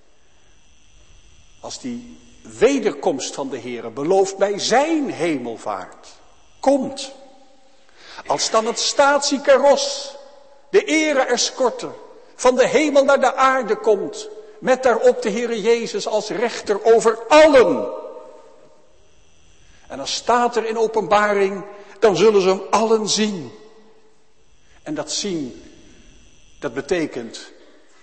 Als die wederkomst van de Heere beloofd bij zijn hemelvaart komt. Als dan het statiekaros, de ere-escorte, van de hemel naar de aarde komt. Met daarop de Heere Jezus als rechter over allen. En dan staat er in Openbaring, dan zullen ze hem allen zien. En dat zien, dat betekent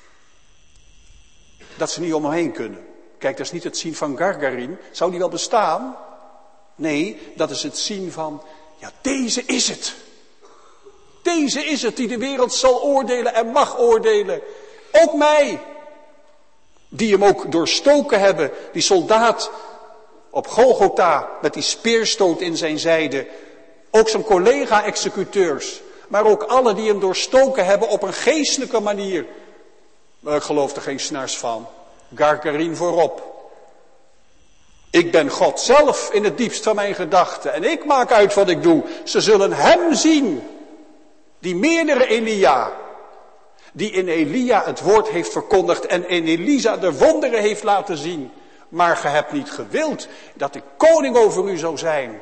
dat ze niet om hem heen kunnen. Kijk, dat is niet het zien van Gargarin. Zou die wel bestaan? Nee, dat is het zien van, ja, deze is het. Deze is het die de wereld zal oordelen en mag oordelen. Ook mij. Die hem ook doorstoken hebben. Die soldaat op Golgotha met die speerstoot in zijn zijde. Ook zijn collega-executeurs. Maar ook alle die hem doorstoken hebben op een geestelijke manier. Maar ik geloof er geen snars van. Gargarin voorop. Ik ben God zelf in het diepst van mijn gedachten. En ik maak uit wat ik doe. Ze zullen hem zien. Die meerdere Elia. Die in Elia het woord heeft verkondigd. En in Elisa de wonderen heeft laten zien. Maar ge hebt niet gewild dat ik koning over u zou zijn.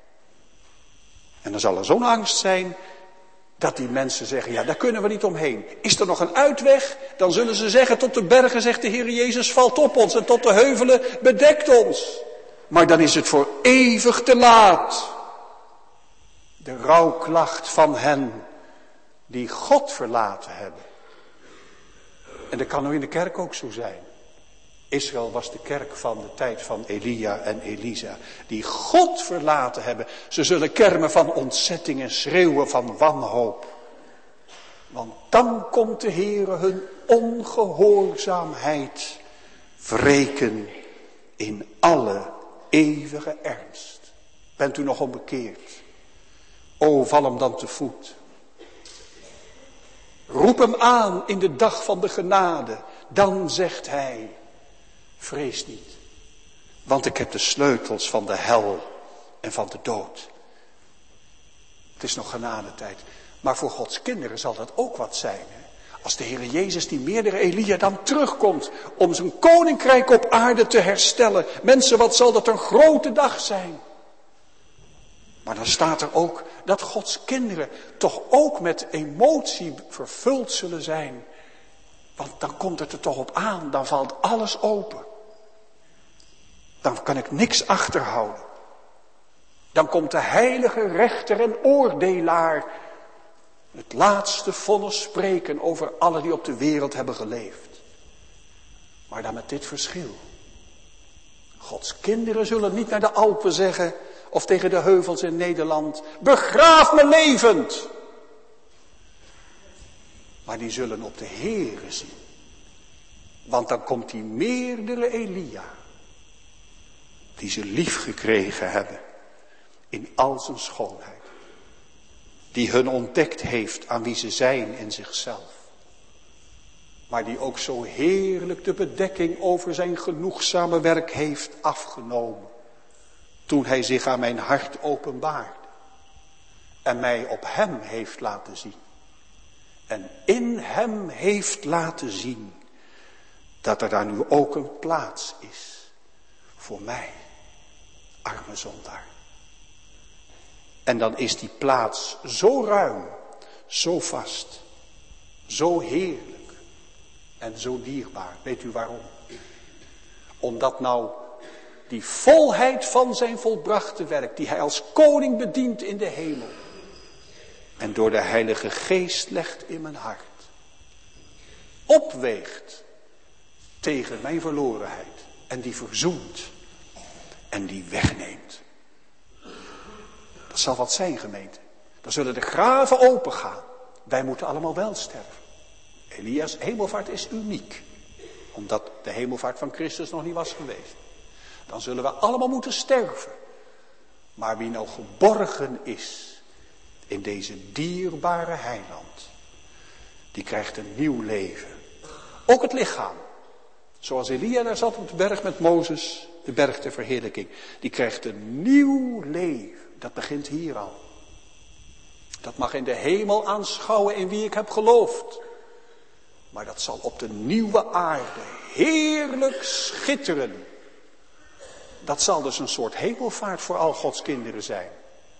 En dan zal er zo'n angst zijn. Dat die mensen zeggen, ja, daar kunnen we niet omheen. Is er nog een uitweg? Dan zullen ze zeggen, tot de bergen zegt de Heer Jezus, valt op ons. En tot de heuvelen bedekt ons. Maar dan is het voor eeuwig te laat. De rouwklacht van hen die God verlaten hebben. En dat kan nu in de kerk ook zo zijn. Israël was de kerk van de tijd van Elia en Elisa. Die God verlaten hebben. Ze zullen kermen van ontzetting en schreeuwen van wanhoop. Want dan komt de Heere hun ongehoorzaamheid wreken in alle eeuwige ernst. Bent u nog onbekeerd? O, val hem dan te voet. Roep hem aan in de dag van de genade. Dan zegt hij, vrees niet, want ik heb de sleutels van de hel en van de dood. Het is nog genadetijd. Maar voor Gods kinderen zal dat ook wat zijn. Hè? Als de Heer Jezus, die meerdere Elia, dan terugkomt om zijn koninkrijk op aarde te herstellen. Mensen, wat zal dat een grote dag zijn. Maar dan staat er ook dat Gods kinderen toch ook met emotie vervuld zullen zijn. Want dan komt het er toch op aan, dan valt alles open. Dan kan ik niks achterhouden. Dan komt de heilige rechter en oordelaar het laatste vonnis spreken over alle die op de wereld hebben geleefd. Maar dan met dit verschil. Gods kinderen zullen niet naar de Alpen zeggen, of tegen de heuvels in Nederland, begraaf me levend. Maar die zullen op de Heere zien. Want dan komt die meerdere Elia. Die ze lief gekregen hebben. In al zijn schoonheid. Die hun ontdekt heeft aan wie ze zijn in zichzelf. Maar die ook zo heerlijk de bedekking over zijn genoegzame werk heeft afgenomen. Toen hij zich aan mijn hart openbaarde. En mij op hem heeft laten zien. En in hem heeft laten zien. Dat er daar nu ook een plaats is. Voor mij. Arme zondaar. En dan is die plaats zo ruim. Zo vast. Zo heerlijk. En zo dierbaar. Weet u waarom? Omdat nou die volheid van zijn volbrachte werk. Die hij als koning bedient in de hemel. En door de Heilige Geest legt in mijn hart. Opweegt. Tegen mijn verlorenheid. En die verzoent. En die wegneemt. Dat zal wat zijn, gemeente. Dan zullen de graven opengaan. Wij moeten allemaal wel sterven. Elia's hemelvaart is uniek. Omdat de hemelvaart van Christus nog niet was geweest. Dan zullen we allemaal moeten sterven. Maar wie nou geborgen is in deze dierbare heiland. Die krijgt een nieuw leven. Ook het lichaam. Zoals Elia daar zat op de berg met Mozes. De berg der verheerlijking. Die krijgt een nieuw leven. Dat begint hier al. Dat mag in de hemel aanschouwen in wie ik heb geloofd. Maar dat zal op de nieuwe aarde heerlijk schitteren. Dat zal dus een soort hemelvaart voor al Gods kinderen zijn.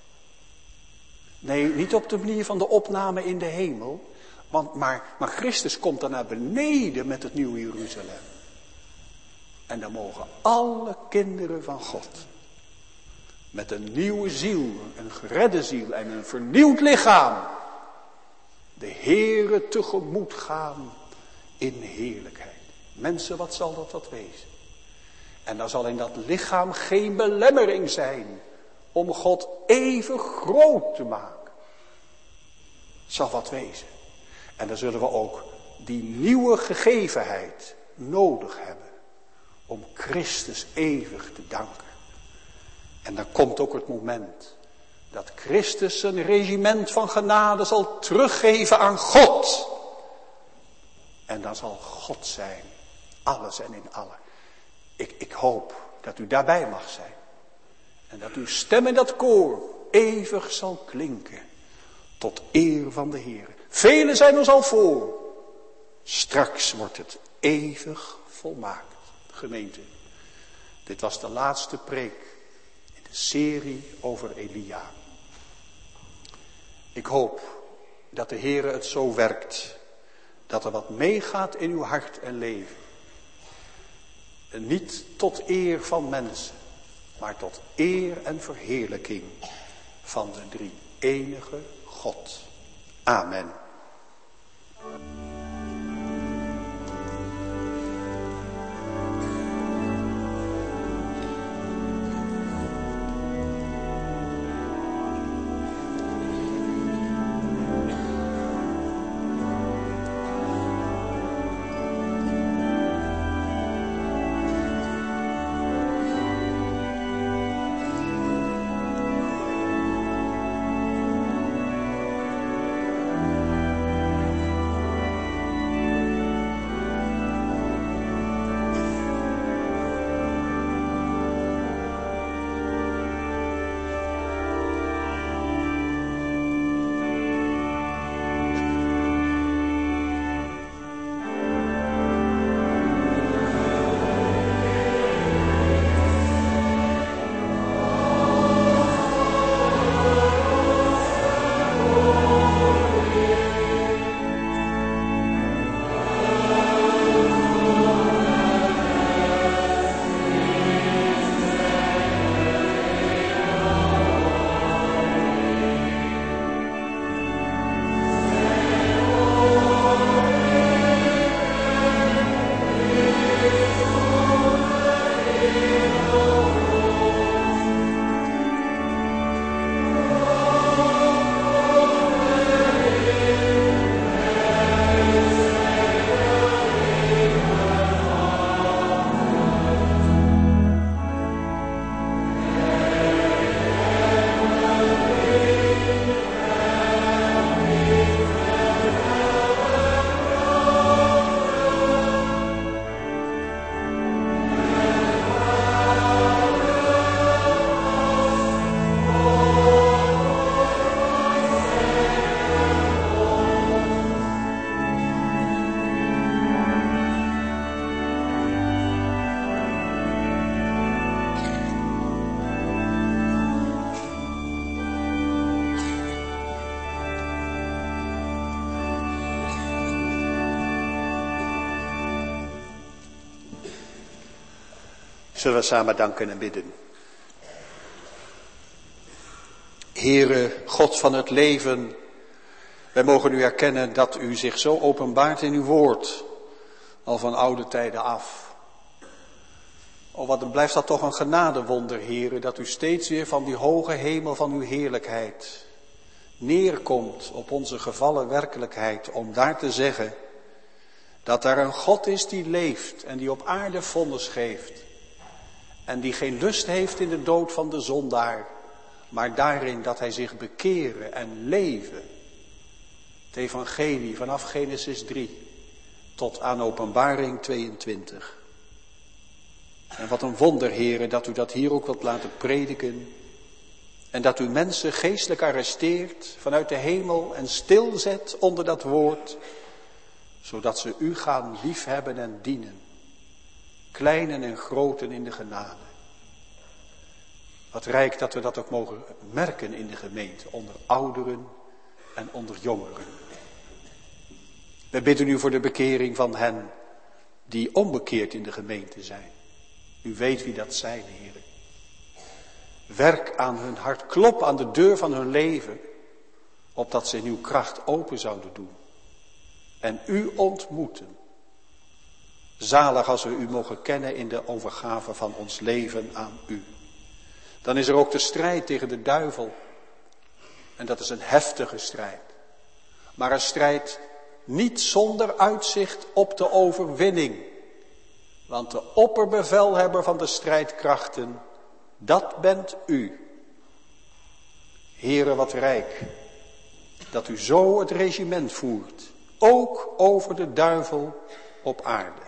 Nee, niet op de manier van de opname in de hemel. Maar Christus komt dan naar beneden met het nieuwe Jeruzalem. En dan mogen alle kinderen van God. Met een nieuwe ziel, een geredde ziel en een vernieuwd lichaam. De Heere tegemoet gaan in heerlijkheid. Mensen, wat zal dat wezen? En dan zal in dat lichaam geen belemmering zijn om God even groot te maken. Het zal wat wezen. En dan zullen we ook die nieuwe gegevenheid nodig hebben om Christus eeuwig te danken. En dan komt ook het moment dat Christus zijn regiment van genade zal teruggeven aan God. En dan zal God zijn, alles en in allen. Ik hoop dat u daarbij mag zijn. En dat uw stem in dat koor eeuwig zal klinken. Tot eer van de Heer. Velen zijn ons al voor. Straks wordt het eeuwig volmaakt. Gemeente, dit was de laatste preek in de serie over Elia. Ik hoop dat de Heere het zo werkt. Dat er wat meegaat in uw hart en leven. En niet tot eer van mensen. Maar tot eer en verheerlijking van de drie enige God. Amen. Zullen we samen danken en bidden. Heere, God van het leven, wij mogen u erkennen dat u zich zo openbaart in uw woord, al van oude tijden af. Oh, wat blijft dat toch een genadewonder, Heere, dat u steeds weer van die hoge hemel van uw heerlijkheid neerkomt op onze gevallen werkelijkheid, om daar te zeggen dat er een God is die leeft en die op aarde vonnis geeft. En die geen lust heeft in de dood van de zondaar, maar daarin dat hij zich bekeren en leven. Het evangelie vanaf Genesis 3 tot aan Openbaring 22. En wat een wonder, Heere, dat u dat hier ook wilt laten prediken. En dat u mensen geestelijk arresteert vanuit de hemel en stilzet onder dat woord, zodat ze u gaan liefhebben en dienen. Kleinen en groten in de genade. Wat rijk dat we dat ook mogen merken in de gemeente, onder ouderen en onder jongeren. We bidden u voor de bekering van hen die onbekeerd in de gemeente zijn. U weet wie dat zijn, Heer. Werk aan hun hart, klop aan de deur van hun leven, opdat ze in uw kracht open zouden doen. En u ontmoeten. Zalig als we u mogen kennen in de overgave van ons leven aan u. Dan is er ook de strijd tegen de duivel. En dat is een heftige strijd. Maar een strijd niet zonder uitzicht op de overwinning. Want de opperbevelhebber van de strijdkrachten, dat bent u. Heere, wat rijk, dat u zo het regiment voert, ook over de duivel op aarde.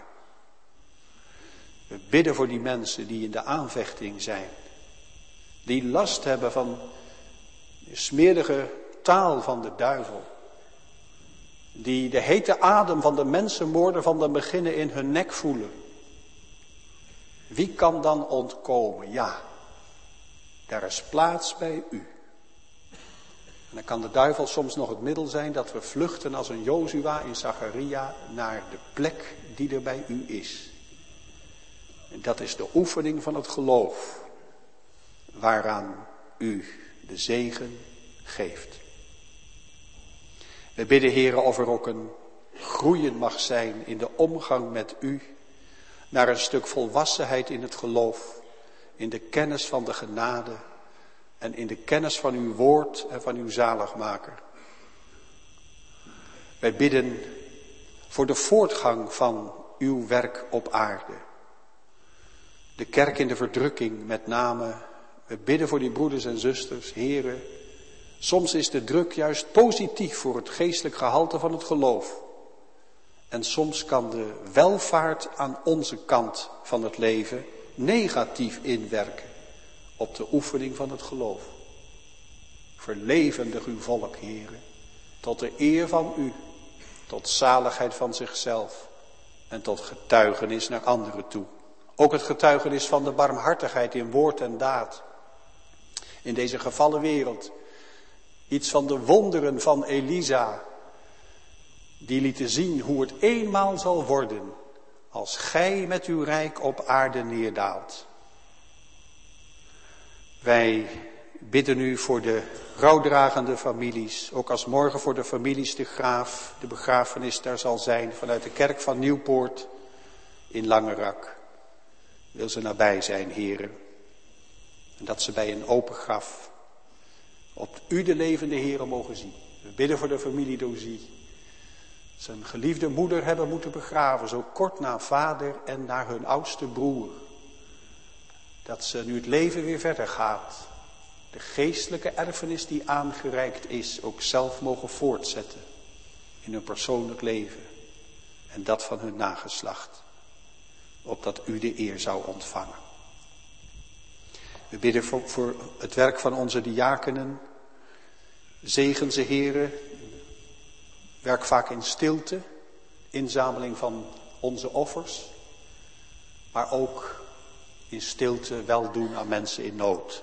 We bidden voor die mensen die in de aanvechting zijn, die last hebben van de smerige taal van de duivel, die de hete adem van de mensenmoorder van den beginnen in hun nek voelen. Wie kan dan ontkomen? Ja, daar is plaats bij u. En dan kan de duivel soms nog het middel zijn dat we vluchten als een Jozua in Zacharia naar de plek die er bij u is. En dat is de oefening van het geloof, waaraan u de zegen geeft. We bidden, Heere, of er ook een groeien mag zijn in de omgang met u, naar een stuk volwassenheid in het geloof, in de kennis van de genade en in de kennis van uw woord en van uw zaligmaker. Wij bidden voor de voortgang van uw werk op aarde. De kerk in de verdrukking met name. We bidden voor die broeders en zusters, Heere. Soms is de druk juist positief voor het geestelijk gehalte van het geloof. En soms kan de welvaart aan onze kant van het leven negatief inwerken op de oefening van het geloof. Verlevendig uw volk, Heere, tot de eer van u, tot zaligheid van zichzelf en tot getuigenis naar anderen toe. Ook het getuigenis van de barmhartigheid in woord en daad. In deze gevallen wereld. Iets van de wonderen van Elisa. Die lieten zien hoe het eenmaal zal worden als gij met uw rijk op aarde neerdaalt. Wij bidden u voor de rouwdragende families. Ook als morgen voor de families de begrafenis daar zal zijn vanuit de kerk van Nieuwpoort in Langerak. Wil ze nabij zijn, Heere. En dat ze bij een open graf op u de levende Heere mogen zien. We bidden voor de familie Dozie. Zijn geliefde moeder hebben moeten begraven, zo kort na vader en na hun oudste broer. Dat ze nu het leven weer verder gaat. De geestelijke erfenis die aangereikt is, ook zelf mogen voortzetten in hun persoonlijk leven. En dat van hun nageslacht. Opdat u de eer zou ontvangen. We bidden voor het werk van onze diakenen. Zegen ze, Heere. Werk vaak in stilte. Inzameling van onze offers. Maar ook in stilte weldoen aan mensen in nood.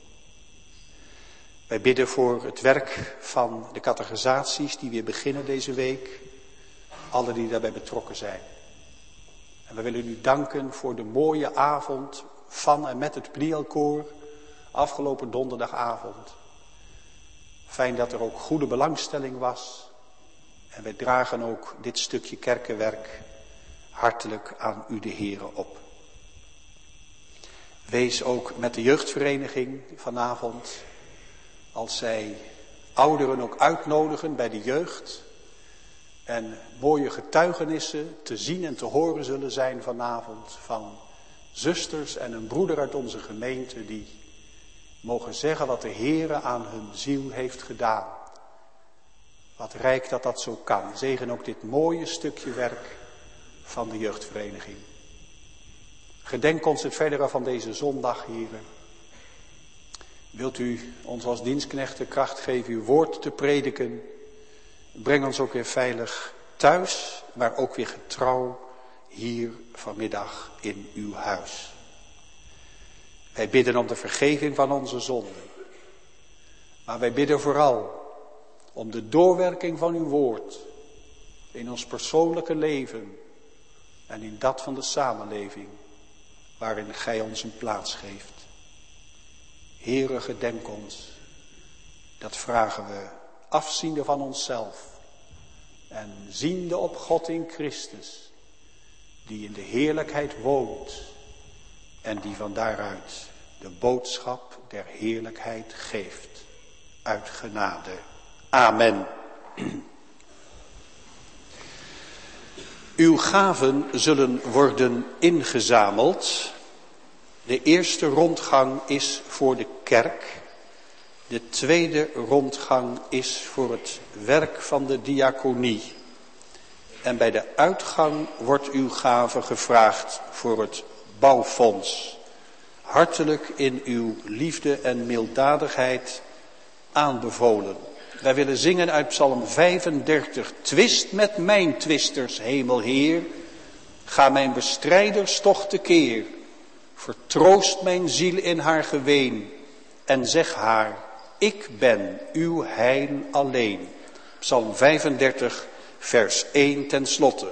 Wij bidden voor het werk van de catechisaties die weer beginnen deze week. Alle die daarbij betrokken zijn. En we willen u danken voor de mooie avond van en met het Prielkoor afgelopen donderdagavond. Fijn dat er ook goede belangstelling was. En wij dragen ook dit stukje kerkenwerk hartelijk aan u de Heere op. Wees ook met de jeugdvereniging vanavond, als zij ouderen ook uitnodigen bij de jeugd. En mooie getuigenissen te zien en te horen zullen zijn vanavond van zusters en een broeder uit onze gemeente die mogen zeggen wat de Heere aan hun ziel heeft gedaan. Wat rijk dat dat zo kan. Zegen ook dit mooie stukje werk van de jeugdvereniging. Gedenk ons het verdere van deze zondag, Heere. Wilt u ons als dienstknechten kracht geven uw woord te prediken. Breng ons ook weer veilig thuis, maar ook weer getrouw hier vanmiddag in uw huis. Wij bidden om de vergeving van onze zonden. Maar wij bidden vooral om de doorwerking van uw woord in ons persoonlijke leven en in dat van de samenleving waarin gij ons een plaats geeft. Heere, gedenk ons. Dat vragen we afziende van onszelf en ziende op God in Christus, die in de heerlijkheid woont en die van daaruit de boodschap der heerlijkheid geeft. Uit genade. Amen. Uw gaven zullen worden ingezameld. De eerste rondgang is voor de kerk. De tweede rondgang is voor het werk van de diaconie. En bij de uitgang wordt uw gave gevraagd voor het bouwfonds. Hartelijk in uw liefde en milddadigheid aanbevolen. Wij willen zingen uit Psalm 35. Twist met mijn twisters, hemelheer. Ga mijn bestrijders toch tekeer. Vertroost mijn ziel in haar geween. En zeg haar, ik ben uw heil alleen. Psalm 35, vers 1 ten slotte.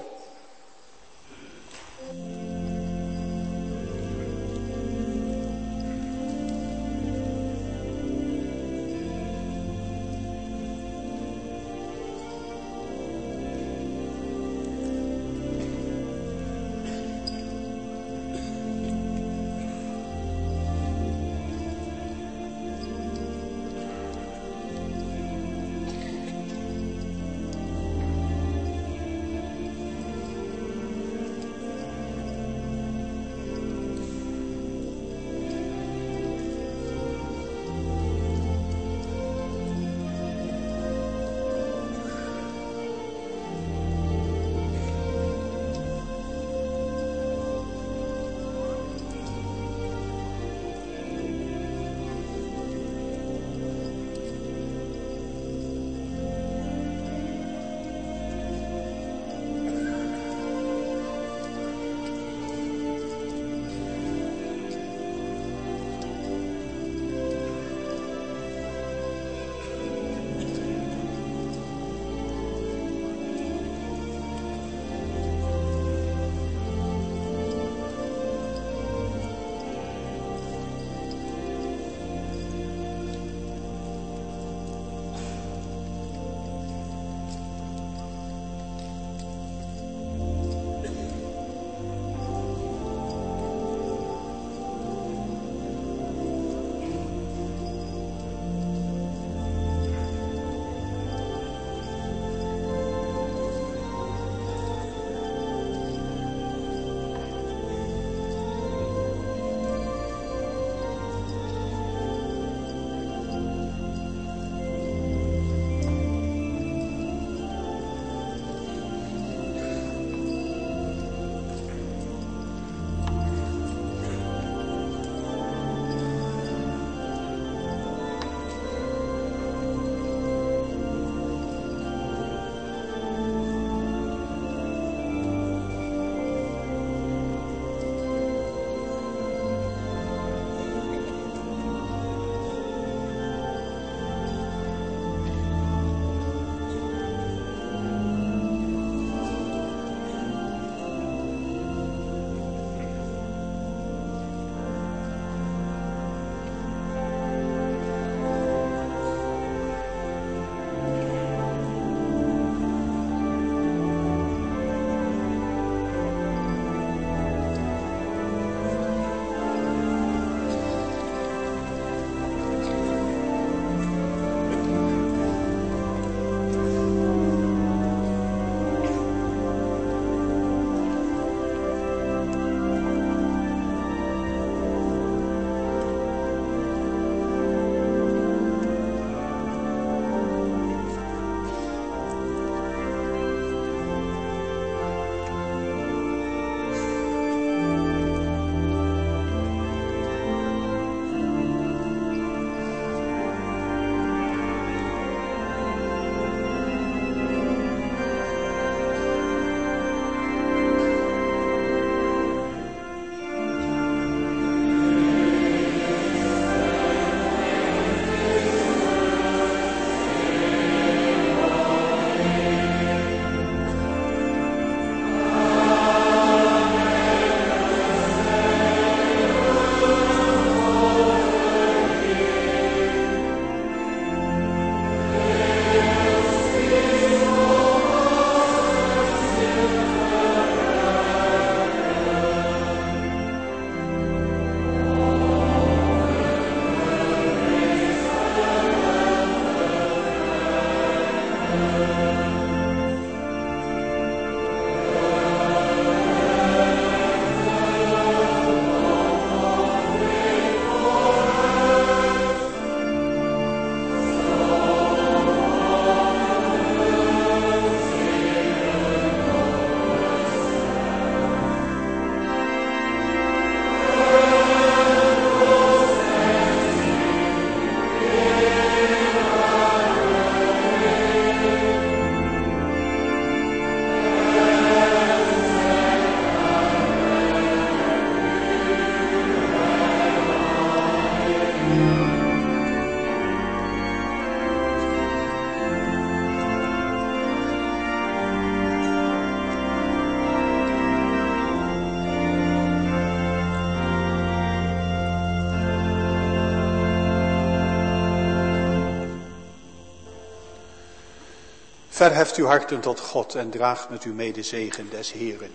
Verheft uw harten tot God en draagt met u mee de zegen des Heeren.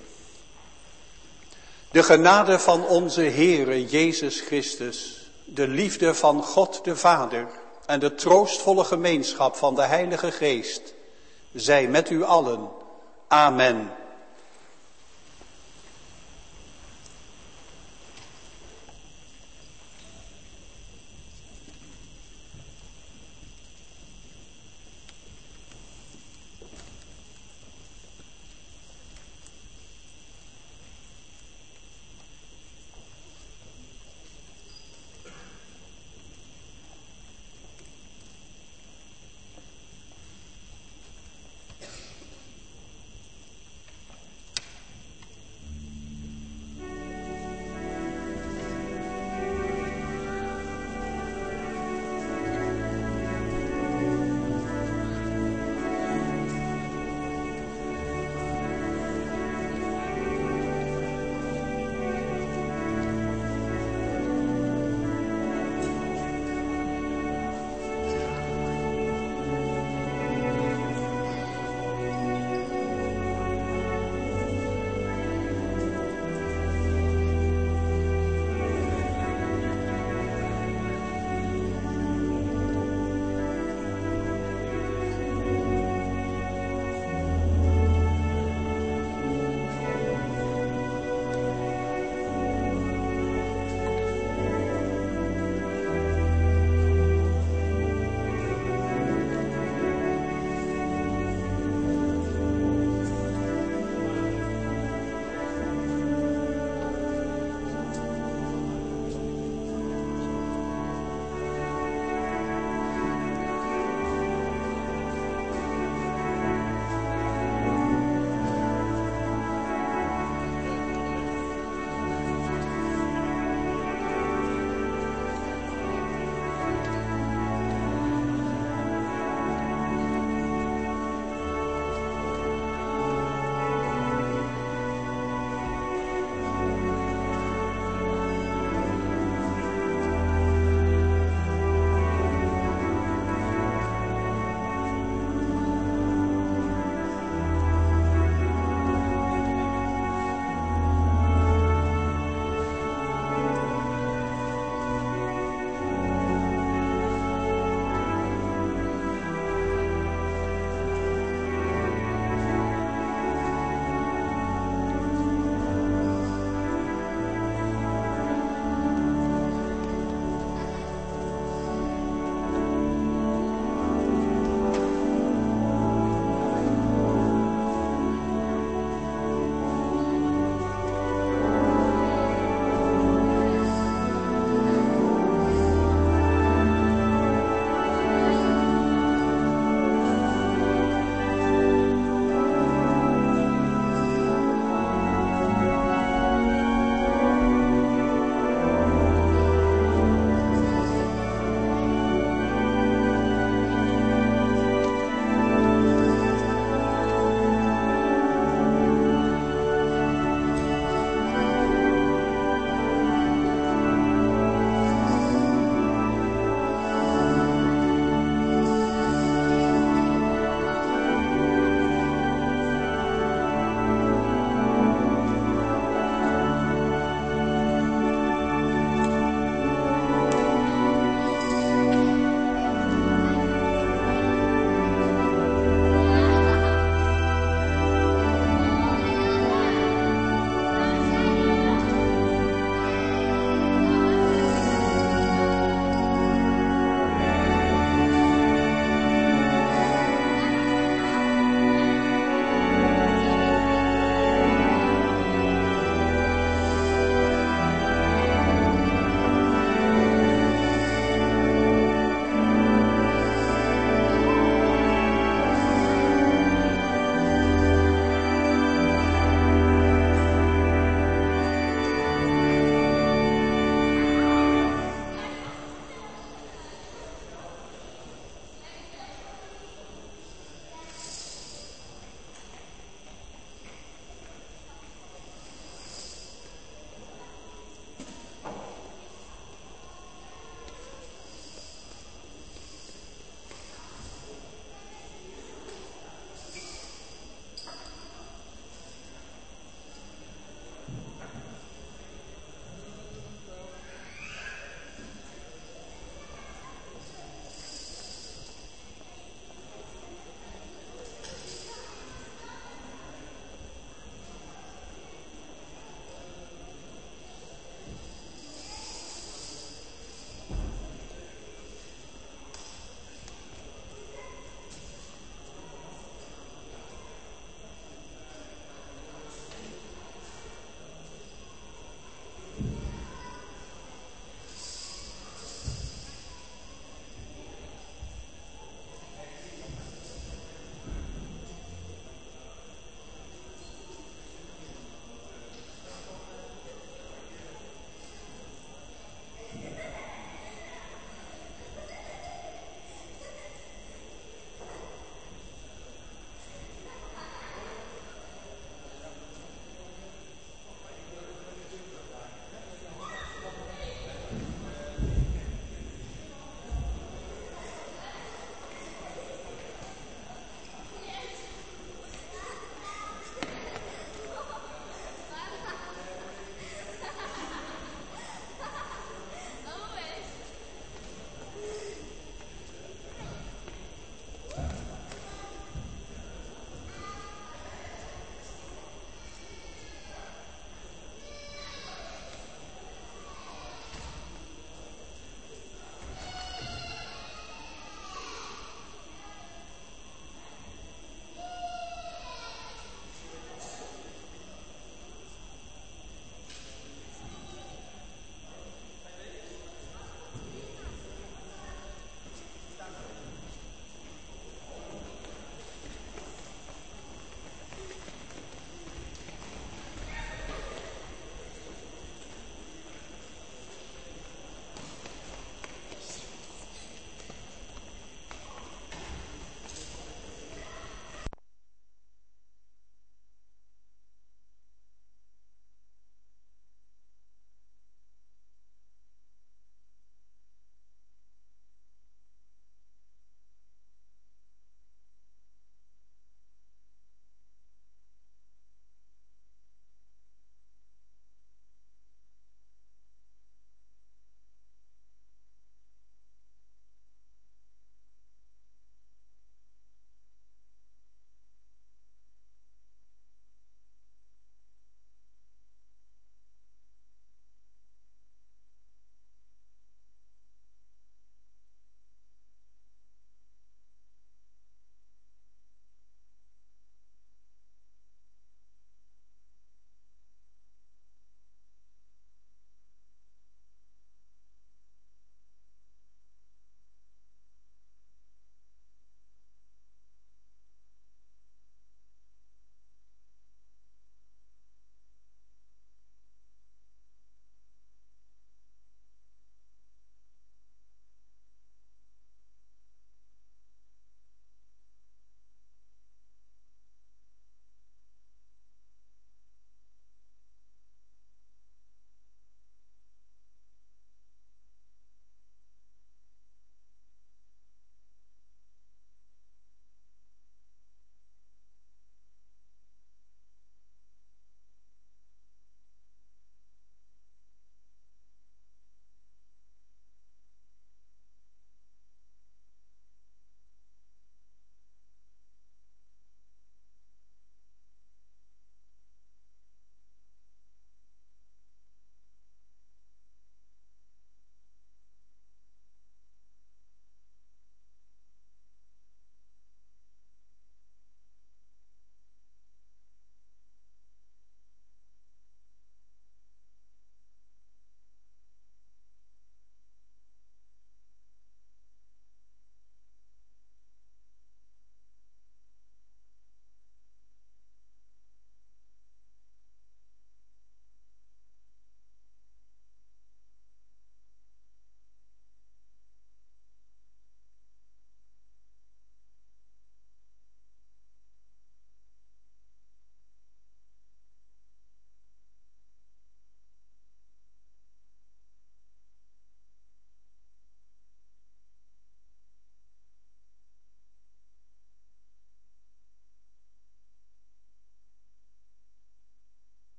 De genade van onze Heere Jezus Christus, de liefde van God de Vader en de troostvolle gemeenschap van de Heilige Geest, zij met u allen. Amen.